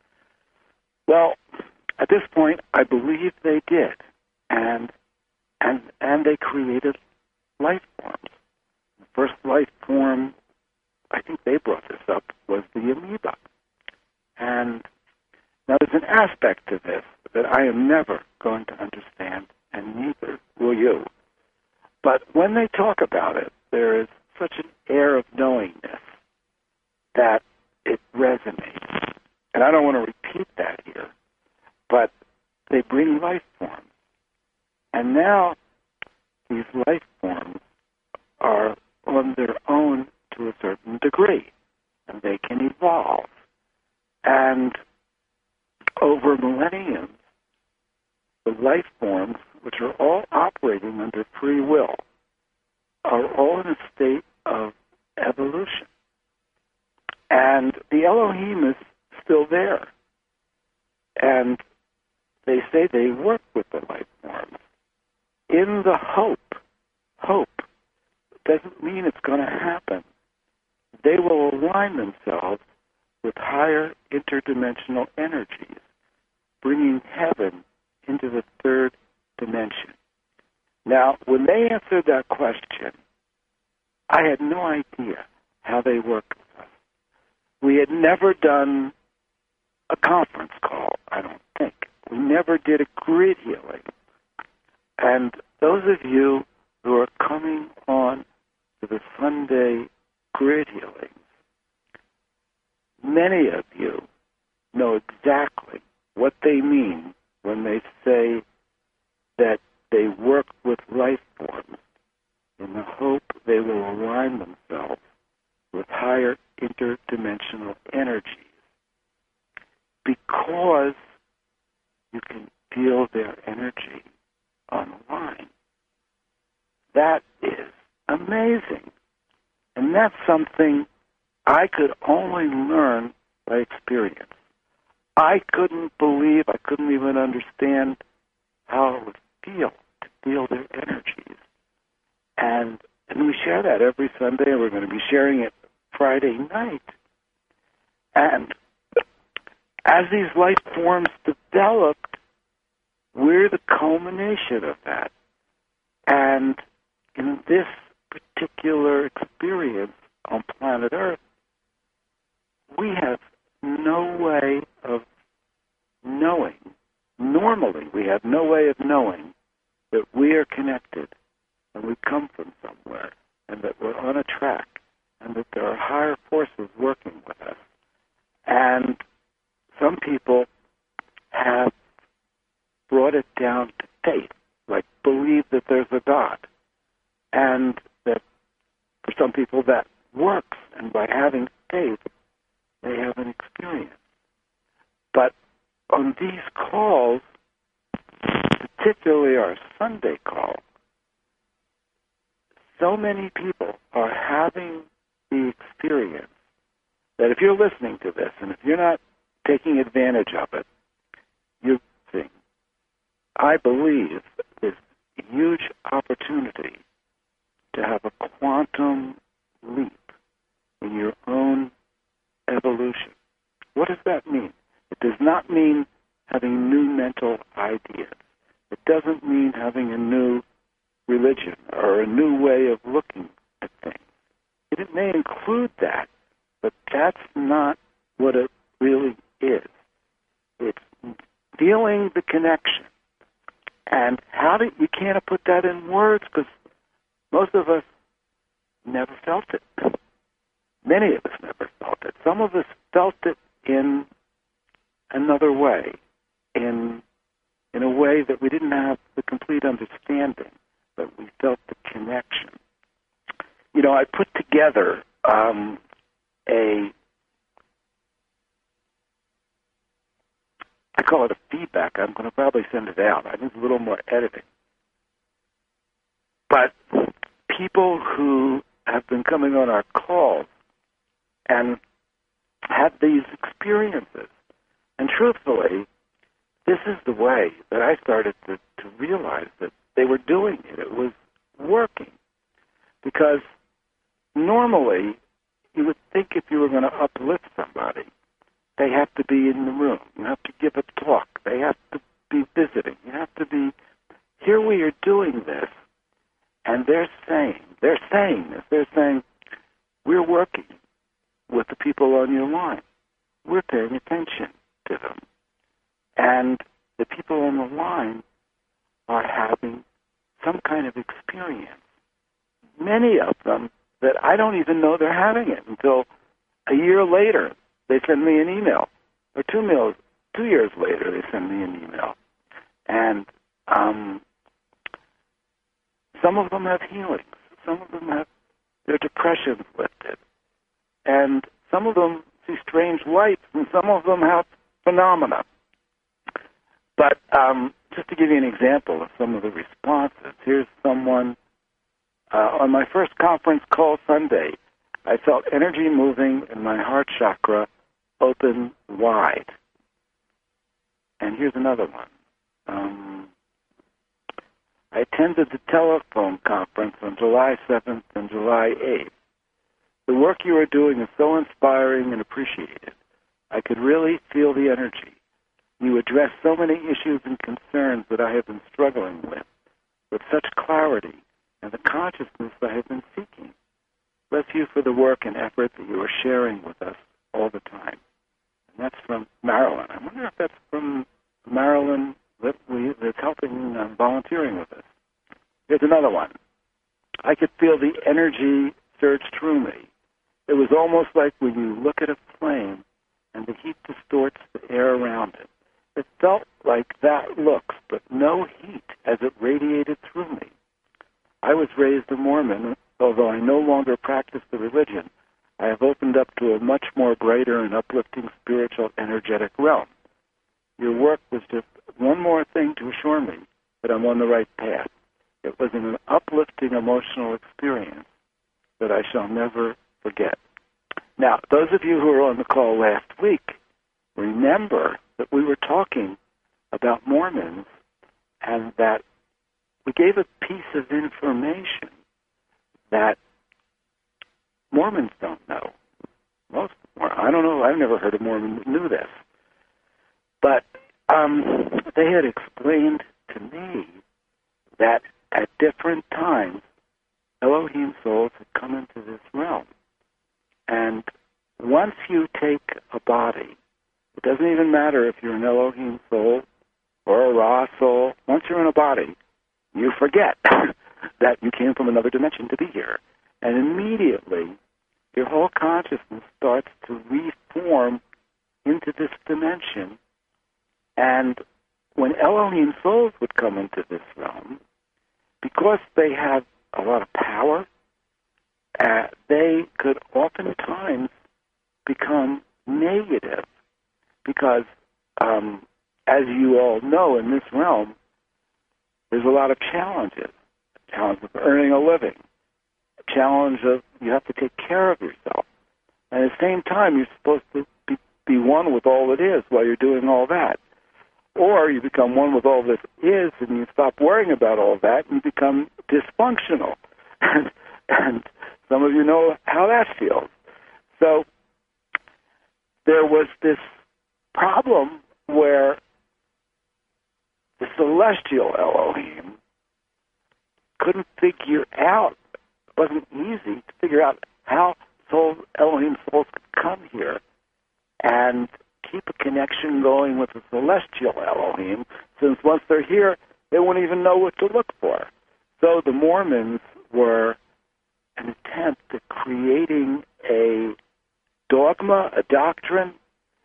S15: Well, at this point, I believe they did. And and and they created life forms. The first life form, I think they brought this up, was the amoeba. And now there's an aspect to this that I am never going to understand, and neither will you. But when they talk about it, there is such an air of knowingness that it resonates. And I don't want to repeat that here, but they bring life forms. And now these life forms are on their own to a certain degree, and they can evolve. And over millenniums, the life forms, which are all operating under free will, are all in a state of evolution. And the Elohim is still there. And they say they work with the life forms in the hope. Hope doesn't mean it's going to happen. They will align themselves with higher interdimensional energies, bringing heaven into the third dimension. Now, when they answered that question, I had no idea how they worked with us. We had never done a conference call, I don't think. We never did a grid healing. And those of you who are coming on to the Sunday grid healings, many of you know exactly what they mean when they say that they work with life forms in the hope they will align themselves with higher interdimensional energies, because you can feel their energy on the line. That is amazing. And that's something I could only learn by experience. I couldn't believe, I couldn't even understand how it would feel to feel their energies. And and we share that every Sunday, and we're going to be sharing it Friday night. And as these life forms developed, we're the culmination of that. And in this particular experience on planet Earth, we have no way of knowing, normally we have no way of knowing that we are connected and we come from somewhere and that we're on a track and that there are higher forces working with us. And some people have brought it down to faith, like believe that there's a God. And that for some people that works, and by having faith, they have an experience. But on these calls, particularly our Sunday call, so many people are having the experience that if you're listening to this, and if you're not taking advantage of it, using, I believe, this huge opportunity to have a quantum leap in your own evolution. What does that mean? It does not mean having new mental ideas. It doesn't mean having a new religion or a new way of looking at things. It may include that, but that's not what it really is. It's feeling the connection. And how do you can't put that in words because most of us never felt it. Many of us never felt it. Some of us felt it in another way, in in a way that we didn't have the complete understanding, but we felt the connection. You know, I put together um, a, I call it a feedback. I'm going to probably send it out. I need a little more editing. But people who have been coming on our calls and had these experiences, and truthfully, this is the way that I started to, to realize that they were doing it. It was working. Because normally, you would think if you were going to uplift somebody, they have to be in the room. You have to give a talk. They have to be visiting. You have to be, here we are doing this, and they're saying, they're saying this. They're saying, we're working with the people on your line. We're paying attention to them. And the people on the line are having some kind of experience. Many of them that I don't even know they're having it until a year later they send me an email, or two meals, two years later they send me an email. And um, some of them have healings. Some of them have their depressions lifted. And some of them see strange lights, and some of them have phenomena. But um, just to give you an example of some of the responses, here's someone, uh, on my first conference call Sunday, I felt energy moving in my heart chakra open wide. And here's another one. Um, I attended the telephone conference on July seventh and July eighth. The work you are doing is so inspiring and appreciated. I could really feel the energy. You address so many issues and concerns that I have been struggling with, with such clarity and the consciousness I have been seeking. Bless you for the work and effort that you are sharing with us all the time. And that's from Marilyn. I wonder if that's from Marilyn that we, that's helping um, volunteering with us. Here's another one. I could feel the energy surge through me. It was almost like when you look at a flame and the heat distorts the air around it. It felt like that looks, but no heat as it radiated through me. I was raised a Mormon, although I no longer practice the religion. I have opened up to a much more brighter and uplifting spiritual, energetic realm. Your work was just one more thing to assure me that I'm on the right path. It was an uplifting emotional experience that I shall never forget. Now, those of you who were on the call last week, remember that we were talking about Mormons and that we gave a piece of information that Mormons don't know. Most, I don't know, I've never heard a Mormon that knew this. But um, they had explained to me that at different times, Elohim souls had come into this realm. And once you take a body, it doesn't even matter if you're an Elohim soul or a Ra soul. Once you're in a body, you forget that you came from another dimension to be here. And immediately, your whole consciousness starts to reform into this dimension. And when Elohim souls would come into this realm, because they have a lot of power, uh, they could oftentimes become negative. Because, um, as you all know, in this realm, there's a lot of challenges. A challenge of earning a living. A challenge of you have to take care of yourself. And at the same time, you're supposed to be, be one with all it is while you're doing all that. Or you become one with all this is, and you stop worrying about all that, and you become dysfunctional. And, and some of you know how that feels. So there was this problem where the celestial Elohim couldn't figure out, it wasn't easy to figure out how soul, Elohim souls could come here and keep a connection going with the celestial Elohim, since once they're here, they won't even know what to look for. So the Mormons were an attempt at creating a dogma, a doctrine,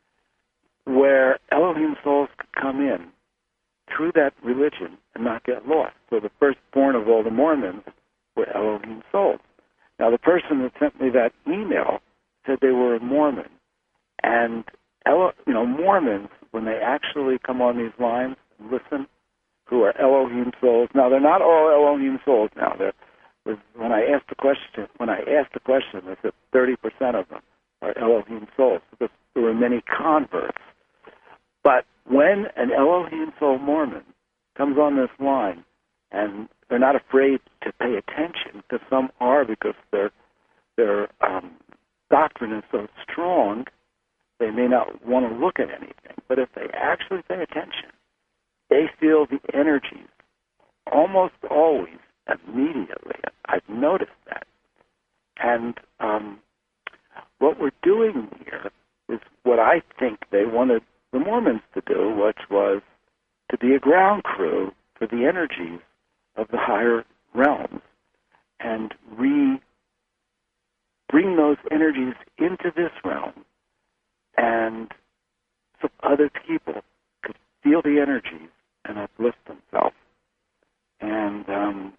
S15: where Elohim souls could come in through that religion and not get lost. So the firstborn of all the Mormons were Elohim souls. Now, the person that sent me that email said they were a Mormon. And, Elo- you know, Mormons, when they actually come on these lines and listen, who are Elohim souls. Now, they're not all Elohim souls now. They're, when I asked the question, when I asked the question, they said thirty percent of them are Elohim souls, because there were many converts. But when an Elohim soul Mormon comes on this line, and they're not afraid to pay attention, because some are, because their their um, doctrine is so strong, they may not want to look at anything. But if they actually pay attention, they feel the energies almost always immediately. I've noticed that. And um, what we're doing here is what I think they wanted the Mormons to do, which was to be a ground crew for the energies of the higher realms and re bring those energies into this realm, and so other people could feel the energies and uplift themselves. And um,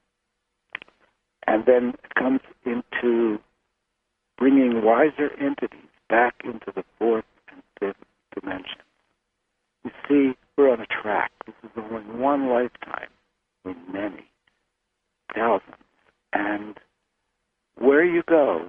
S15: and then it comes into bringing wiser entities back into the fourth and fifth dimension. You see, we're on a track. This is only one lifetime in many, thousands. And where you go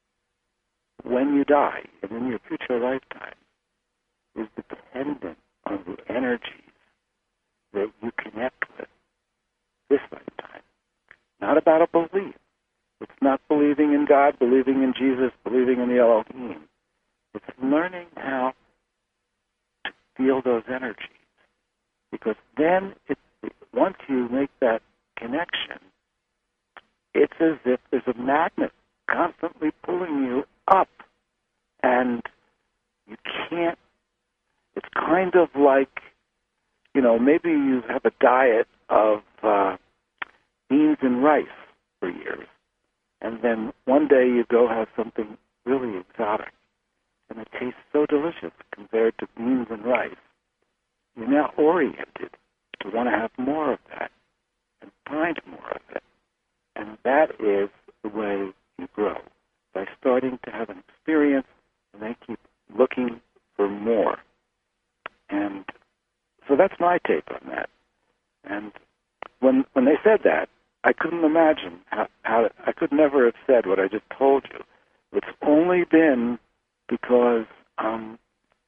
S15: when you die and in your future lifetime is dependent on the energies that you connect with this lifetime. Not about a belief. It's not believing in God, believing in Jesus, believing in the Elohim. It's learning how to feel those energies. Because then, it, once you make that connection, it's as if there's a magnet constantly pulling you up. And you can't, it's kind of like, you know, maybe you have a diet of uh, beans and rice for years, and then one day you go have something really exotic, and it tastes so delicious compared to beans and rice. You're now oriented to want to have more of that and find more of it. And that is the way you grow, by starting to have an experience and then keep looking for more. And so that's my take on that. And when when they said that, I couldn't imagine how, how I could never have said what I just told you. It's only been because um,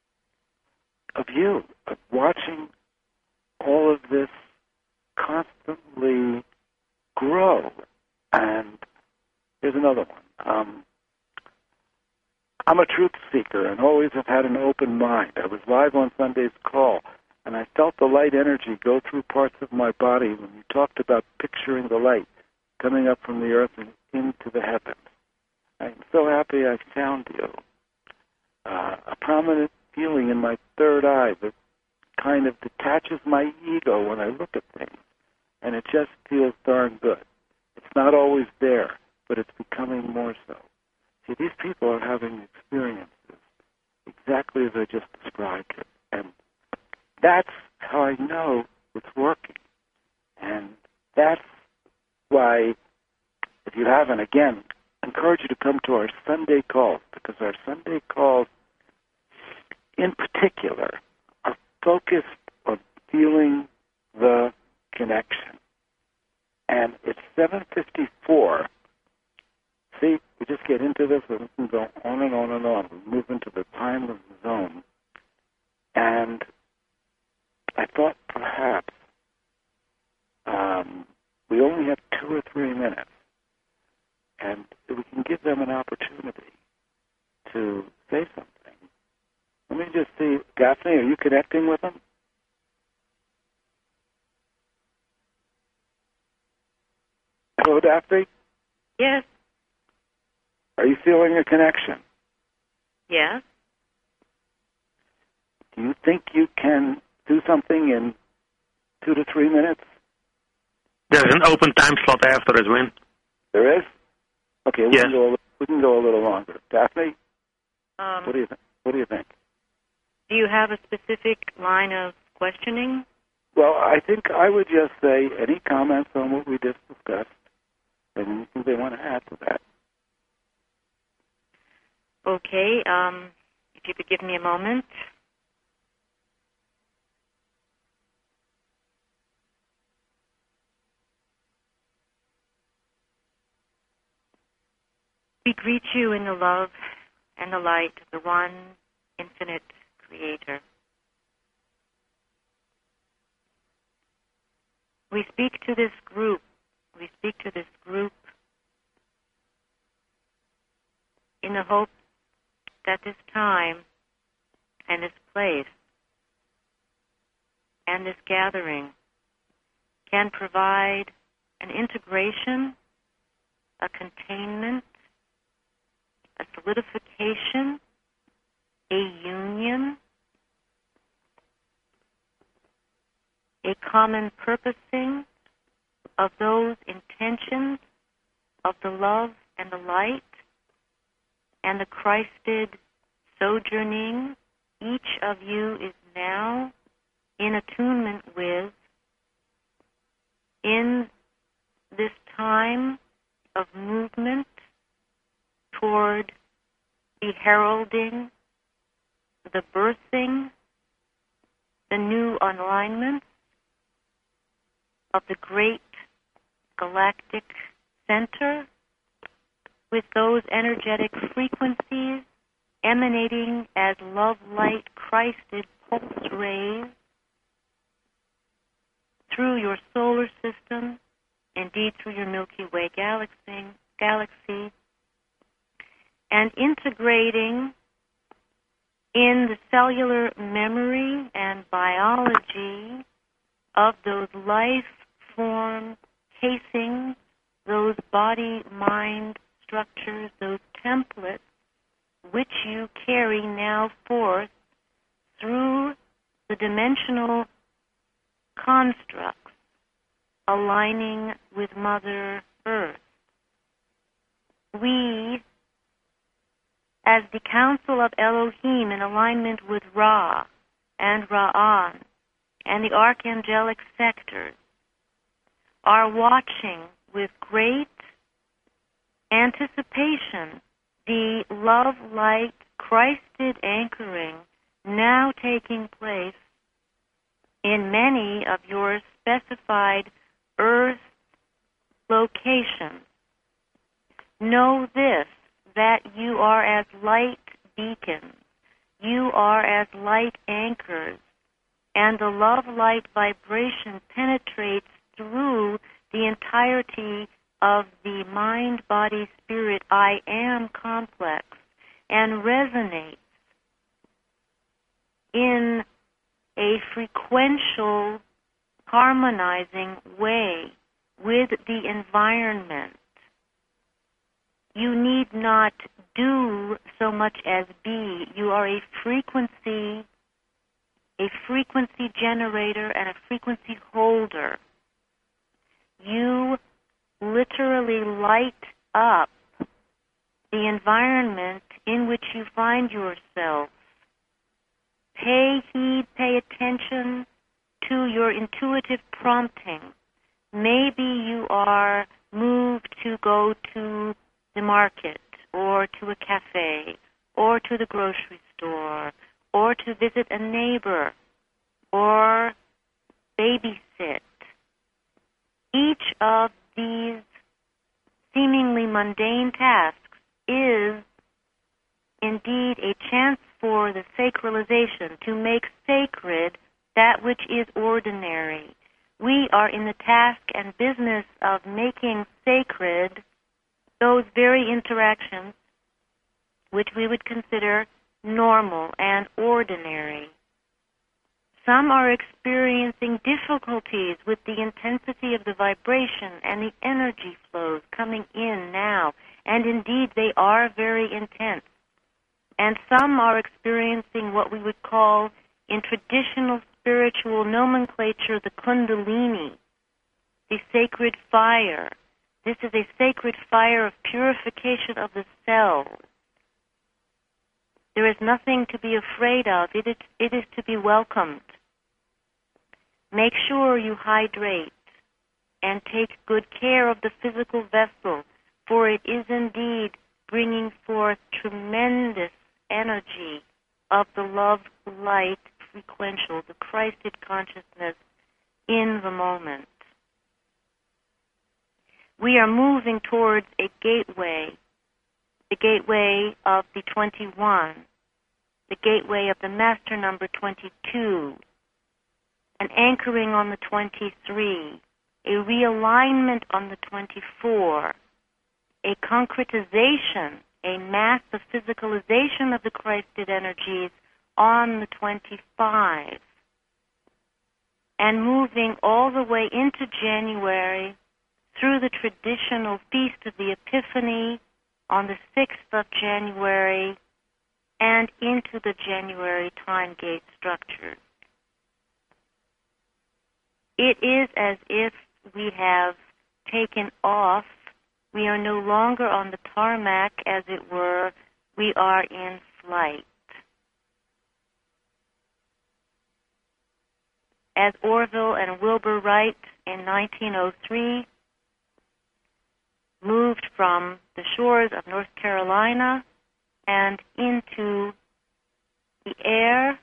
S15: of you, of watching all of this constantly grow. And here's another one. Um, I'm a truth seeker and always have had an open mind. I was live on Sunday's call, and I felt the light energy go through parts of my body when you talked about picturing the light coming up from the earth and into the heavens. I'm so happy I found you. Uh, a prominent feeling in my third eye that kind of detaches my ego when I look at things, and it just feels darn good. It's not always there, but it's becoming more so. See, these people are having experiences exactly as I just described it, and that's how I know it's working. And that's why, if you haven't, again, I encourage you to come to our Sunday calls, because our Sunday calls, in particular, are focused on feeling the connection. And it's seven fifty-four. See, we just get into this and we can go on and on and on. We move into the time of the zone. And I thought perhaps um, we only have two or three minutes, and we can give them an opportunity to say something. Let me just see. Daphne, are you connecting with them? Hello, Daphne?
S4: Yes.
S15: Are you feeling a connection?
S4: Yes.
S15: Do you think you can do something in two to three minutes?
S3: There's an open time slot after as well.
S15: There is? Okay, we,
S3: yes.
S15: can, go a, we can go a little longer. Daphne?
S4: Um,
S15: what do you th- What do you think?
S4: Do you have a specific line of questioning?
S15: Well, I think I would just say any comments on what we just discussed, and anything they want to add to that.
S4: Okay. Um, if you could give me a moment. We greet you in the love and the light of the one infinite Creator. We speak to this group, we speak to this group in the hope that this time and this place and this gathering can provide an integration, a containment, a solidification, a union, a common purposing of those intentions of the love and the light and the Christed sojourning each of you is now in attunement with in this time of movement toward the heralding, the birthing, the new alignment of the great galactic center with those energetic frequencies emanating as love-light Christed pulse rays through your solar system, indeed through your Milky Way galaxy, galaxy and integrating in the cellular memory and biology of those life form casings, those body-mind structures, those templates which you carry now forth through the dimensional constructs aligning with Mother Earth. We, as the Council of Elohim in alignment with Ra and Ra'an and the archangelic sectors, are watching with great anticipation the love-light Christed anchoring now taking place in many of your specified Earth locations. Know this, that you are as light beacons, you are as light anchors, and the love-light vibration penetrates through the entirety of the mind-body-spirit I am complex and resonates in a frequential, harmonizing way with the environment. You need not do so much as be. You are a frequency, a frequency generator and a frequency holder. You literally light up the environment in which you find yourself. Pay heed, pay attention to your intuitive prompting. Maybe you are moved to go to the market or to a cafe or to the grocery store or to visit a neighbor or babysit. Each of these seemingly mundane tasks is indeed a chance for the sacralization, to make sacred that which is ordinary. We are in the task and business of making sacred those very interactions which we would consider normal and ordinary. Some are experiencing difficulties with the intensity of the vibration and the energy flows coming in now, and indeed they are very intense. And some are experiencing what we would call in traditional spiritual nomenclature the Kundalini, the sacred fire. This is a sacred fire of purification of the cells. There is nothing to be afraid of. It is, it is to be welcomed. Make sure you hydrate and take good care of the physical vessel, for it is indeed bringing forth tremendous energy of the love light frequential, the Christed consciousness in the moment. We are moving towards a gateway, the gateway of the twenty-one, the gateway of the master number twenty-two, an anchoring on the twenty-three, a realignment on the twenty-four, a concretization, a massive physicalization of the Christed energies on the twenty-five, and moving all the way into January through the traditional Feast of the Epiphany on the sixth of January and into the January time gate structures. It is as if we have taken off. We are no longer on the tarmac, as it were. We are in flight. As Orville and Wilbur Wright in nineteen oh three moved from the shores of North Carolina and into the air,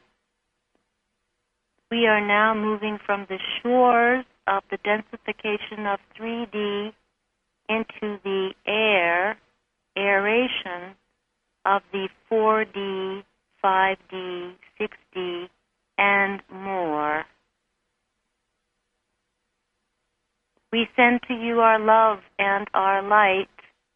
S4: we are now moving from the shores of the densification of three D into the air, aeration of the four D, five D, six D, and more. We send to you our love and our light.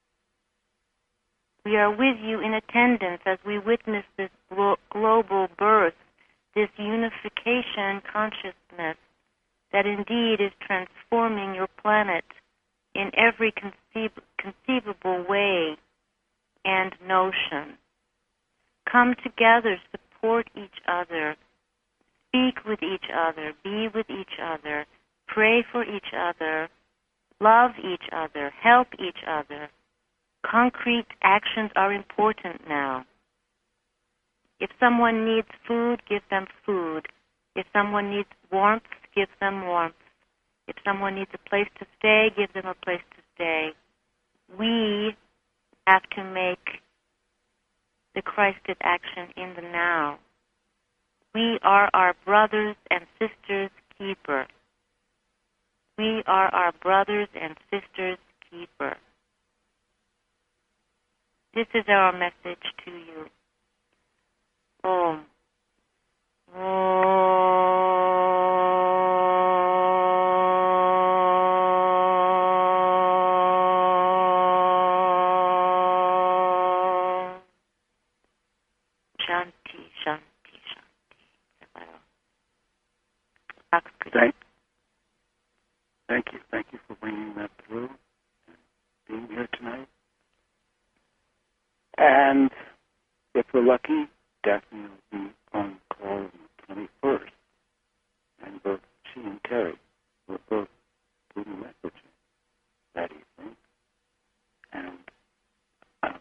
S4: We are with you in attendance as we witness this glo- global birth, this unification consciousness that indeed is transforming your planet in every conceiv- conceivable way and notion. Come together, support each other, speak with each other, be with each other, pray for each other, love each other, help each other. Concrete actions are important now. If someone needs food, give them food. If someone needs warmth, give them warmth. If someone needs a place to stay, give them a place to stay. We have to make the Christed action in the now. We are our brothers and sisters' keeper. We are our brothers and sisters' keeper. This is our message to you. Om. Shanti, Shanti, Shanti.
S15: Thank, thank you. Thank you for bringing that through and being here tonight. And if we're lucky, Daphne will be on call on the twenty-first. And both she and Terry will both do the message that evening. And um,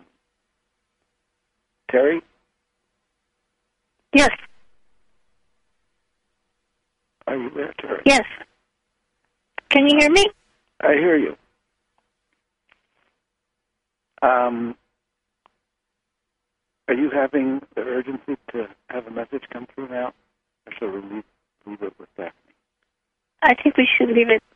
S15: Terry?
S6: Yes.
S15: Are you there, Terry?
S6: Yes. Can you hear me?
S15: I hear you. Um, are you having the urgency to have a message come through now? Or shall we leave, leave it with Daphne?
S6: I think we should leave it.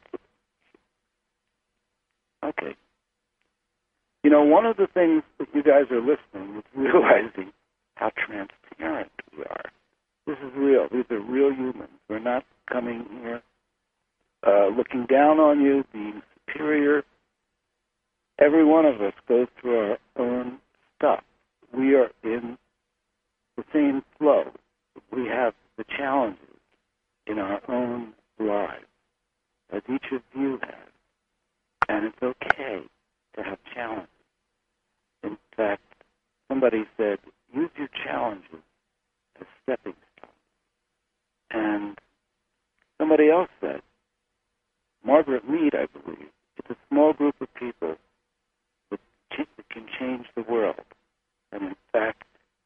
S15: Okay. You know, one of the things that you guys are listening is realizing how transparent we are. This is real. These are real humans. We're not coming here uh, looking down on you, being superior. Every one of us goes through our own stuff. We are in the same flow. We have the challenges in our own lives, as each of you has. And it's okay to have challenges. In fact, somebody said, use your challenges as stepping stones. And somebody else said, Margaret Mead, I believe, it's a small group of people that, ch- that can change the world. And in fact,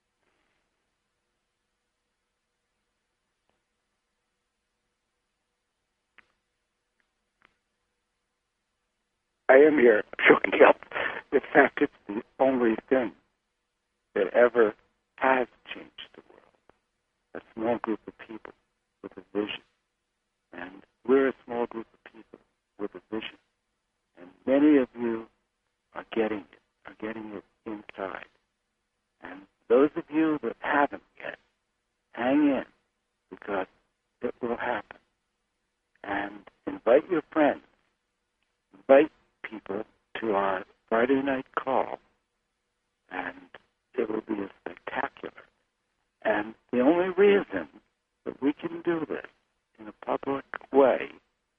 S15: I am here showing up. In fact, it's the only thing that ever has changed the world. A small group of people with a vision. And we're a small group of people with a vision. And many of you are getting it, are getting it inside. And those of you that haven't yet, hang in, because it will happen. And invite your friends, invite people to our Friday night call, and it will be a spectacular. And the only reason that we can do this in a public way,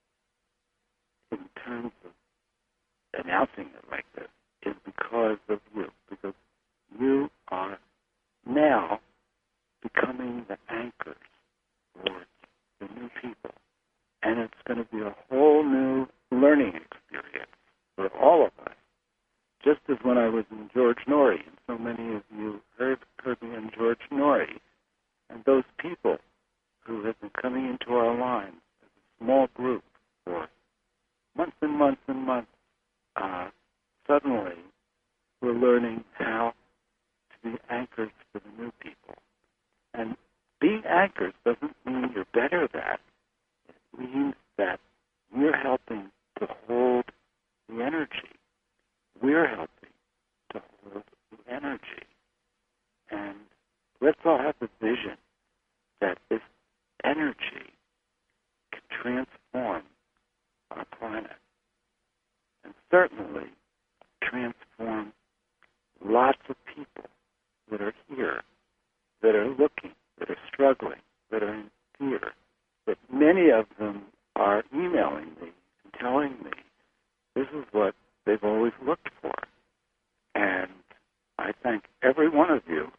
S15: in terms of announcing it like this, is because of you, because you are now becoming the anchors for the new people. And it's going to be a whole new learning experience for all of us. Just as when I was in George Norrie, and so many of you heard, heard me in George Norrie, and those people who have been coming into our lines as a small group for months and months and months, uh, suddenly we're learning how to be anchors for the new people. And being anchors doesn't mean you're better at. It means that we're helping to hold the energy. We're helping to hold the energy. And let's all have the vision that this energy can transform our planet. And certainly transform lots of people that are here, that are looking, that are struggling, that are in fear, that many of them are emailing me and telling me this is what they've always looked for. And I thank every one of you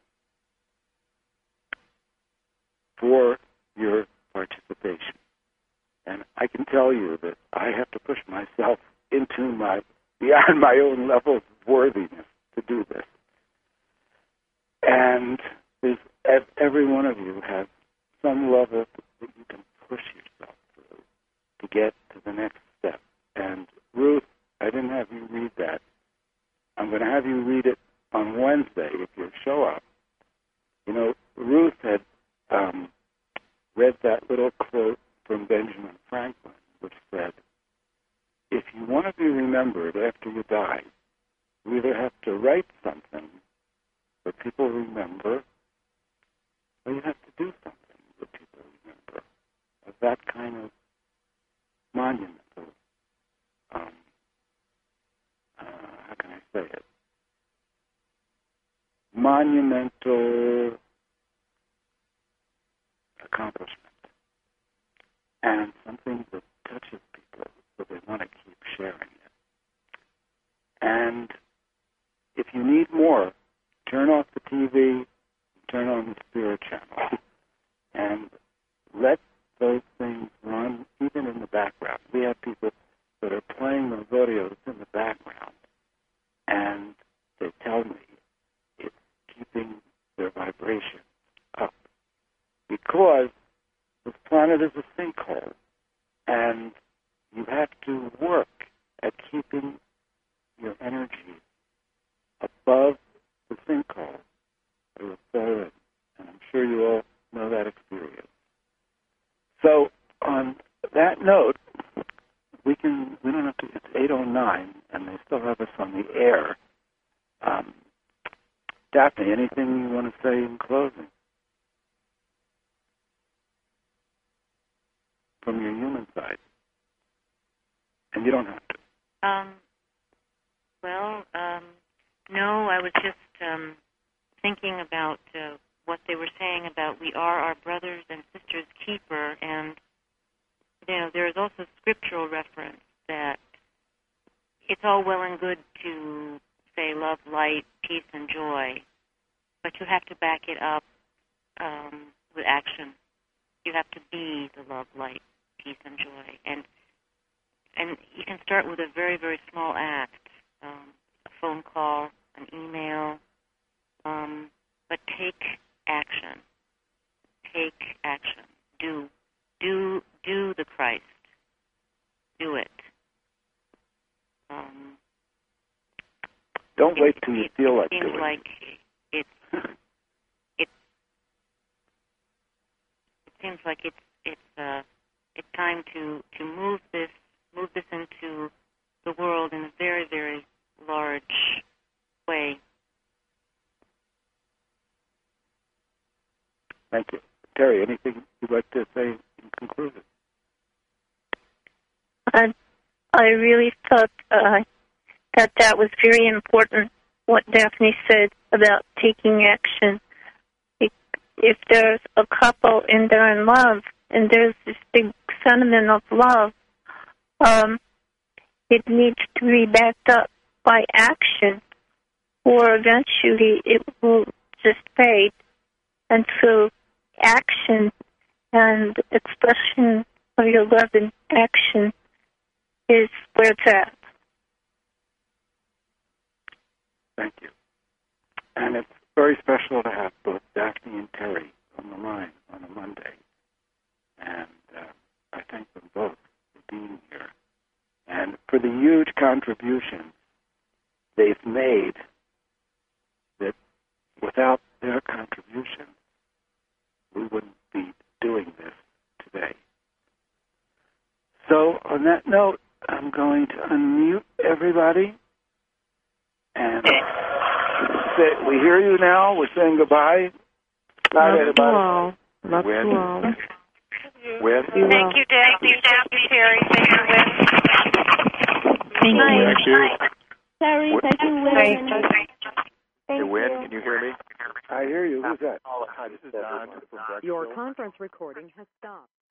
S15: for your participation. And I can tell you that I have to push myself into my, beyond my own level of worthiness to do this. And there's, every one of you has some level that you can push yourself through to get to the next step. And Ruth, I didn't have you read that. I'm going to have you read it on Wednesday if you show up. You know, Ruth had um, read that little quote from Benjamin Franklin, which said, if you want to be remembered after you die, you either have to write something that people remember, or you have to do something that people remember. Of that kind of monumental, um, uh, how can I say it? Monumental accomplishment. And something that touches people so they want to keep sharing it. And if you need more, turn off the T V, turn on the Spirit Channel, and let those things run even in the background. We have people that are playing those audios in the background, and they tell me it's keeping their vibration up. Because this planet is a sinkhole, and you have to work at keeping your energy above the sinkhole or above, and I'm sure you all know that experience. So on that note, we can, we don't have to, it's eight oh nine, and they still have us on the air. Um, Daphne, anything you want to say in closing? from your human side. And you don't have to.
S4: Um, well, um, no, I was just um, thinking about uh, what they were saying about we are our brothers and sisters' keeper, and you know, there is also scriptural reference that it's all well and good to say love, light, peace, and joy, but you have to back it up um, with action. You have to be the love, light, peace, and joy, and and you can start with a very, very small act, um, a phone call, an email, um, but take action. Take action. Do, do, do the Christ. Do it. Um,
S15: Don't
S4: it,
S15: wait till you
S4: it,
S15: feel
S4: it
S15: like
S4: seems
S15: doing
S4: like
S15: it.
S4: it's it. It seems like it's it's uh it's time to to move this move this into the world in a very, very large way.
S15: Thank you. Terry, anything you'd like to say in conclusion?
S6: I, I really thought uh, that that was very important, what Daphne said about taking action. If, if there's a couple and they're in love, and there's this big sentiment of love, um, it needs to be backed up by action, or eventually it will just fade. And so action and expression of your love in action is where it's at.
S15: Thank you. And it's very special to have both Daphne and Terry on the line on a Monday. And uh, I thank them both for being here and for the huge contributions they've made that without their contribution, we wouldn't be doing this today. So on that note, I'm going to unmute everybody. And say, we hear you now. We're saying goodbye. Bye, everybody.
S14: Love
S15: When?
S14: you all.
S15: When?
S8: Thank you, Dave. Thank you, Daphne, Terry. Thank you, Win.
S13: Thank you.
S5: Thank you.
S13: Sorry,
S5: What-
S13: thank you, Win.
S5: Hey,
S13: Thank
S5: Win,
S13: you.
S5: can you hear me?
S15: I hear you. Who's that?
S5: Hi, this is Don from Drexel.
S14: Your conference recording has stopped.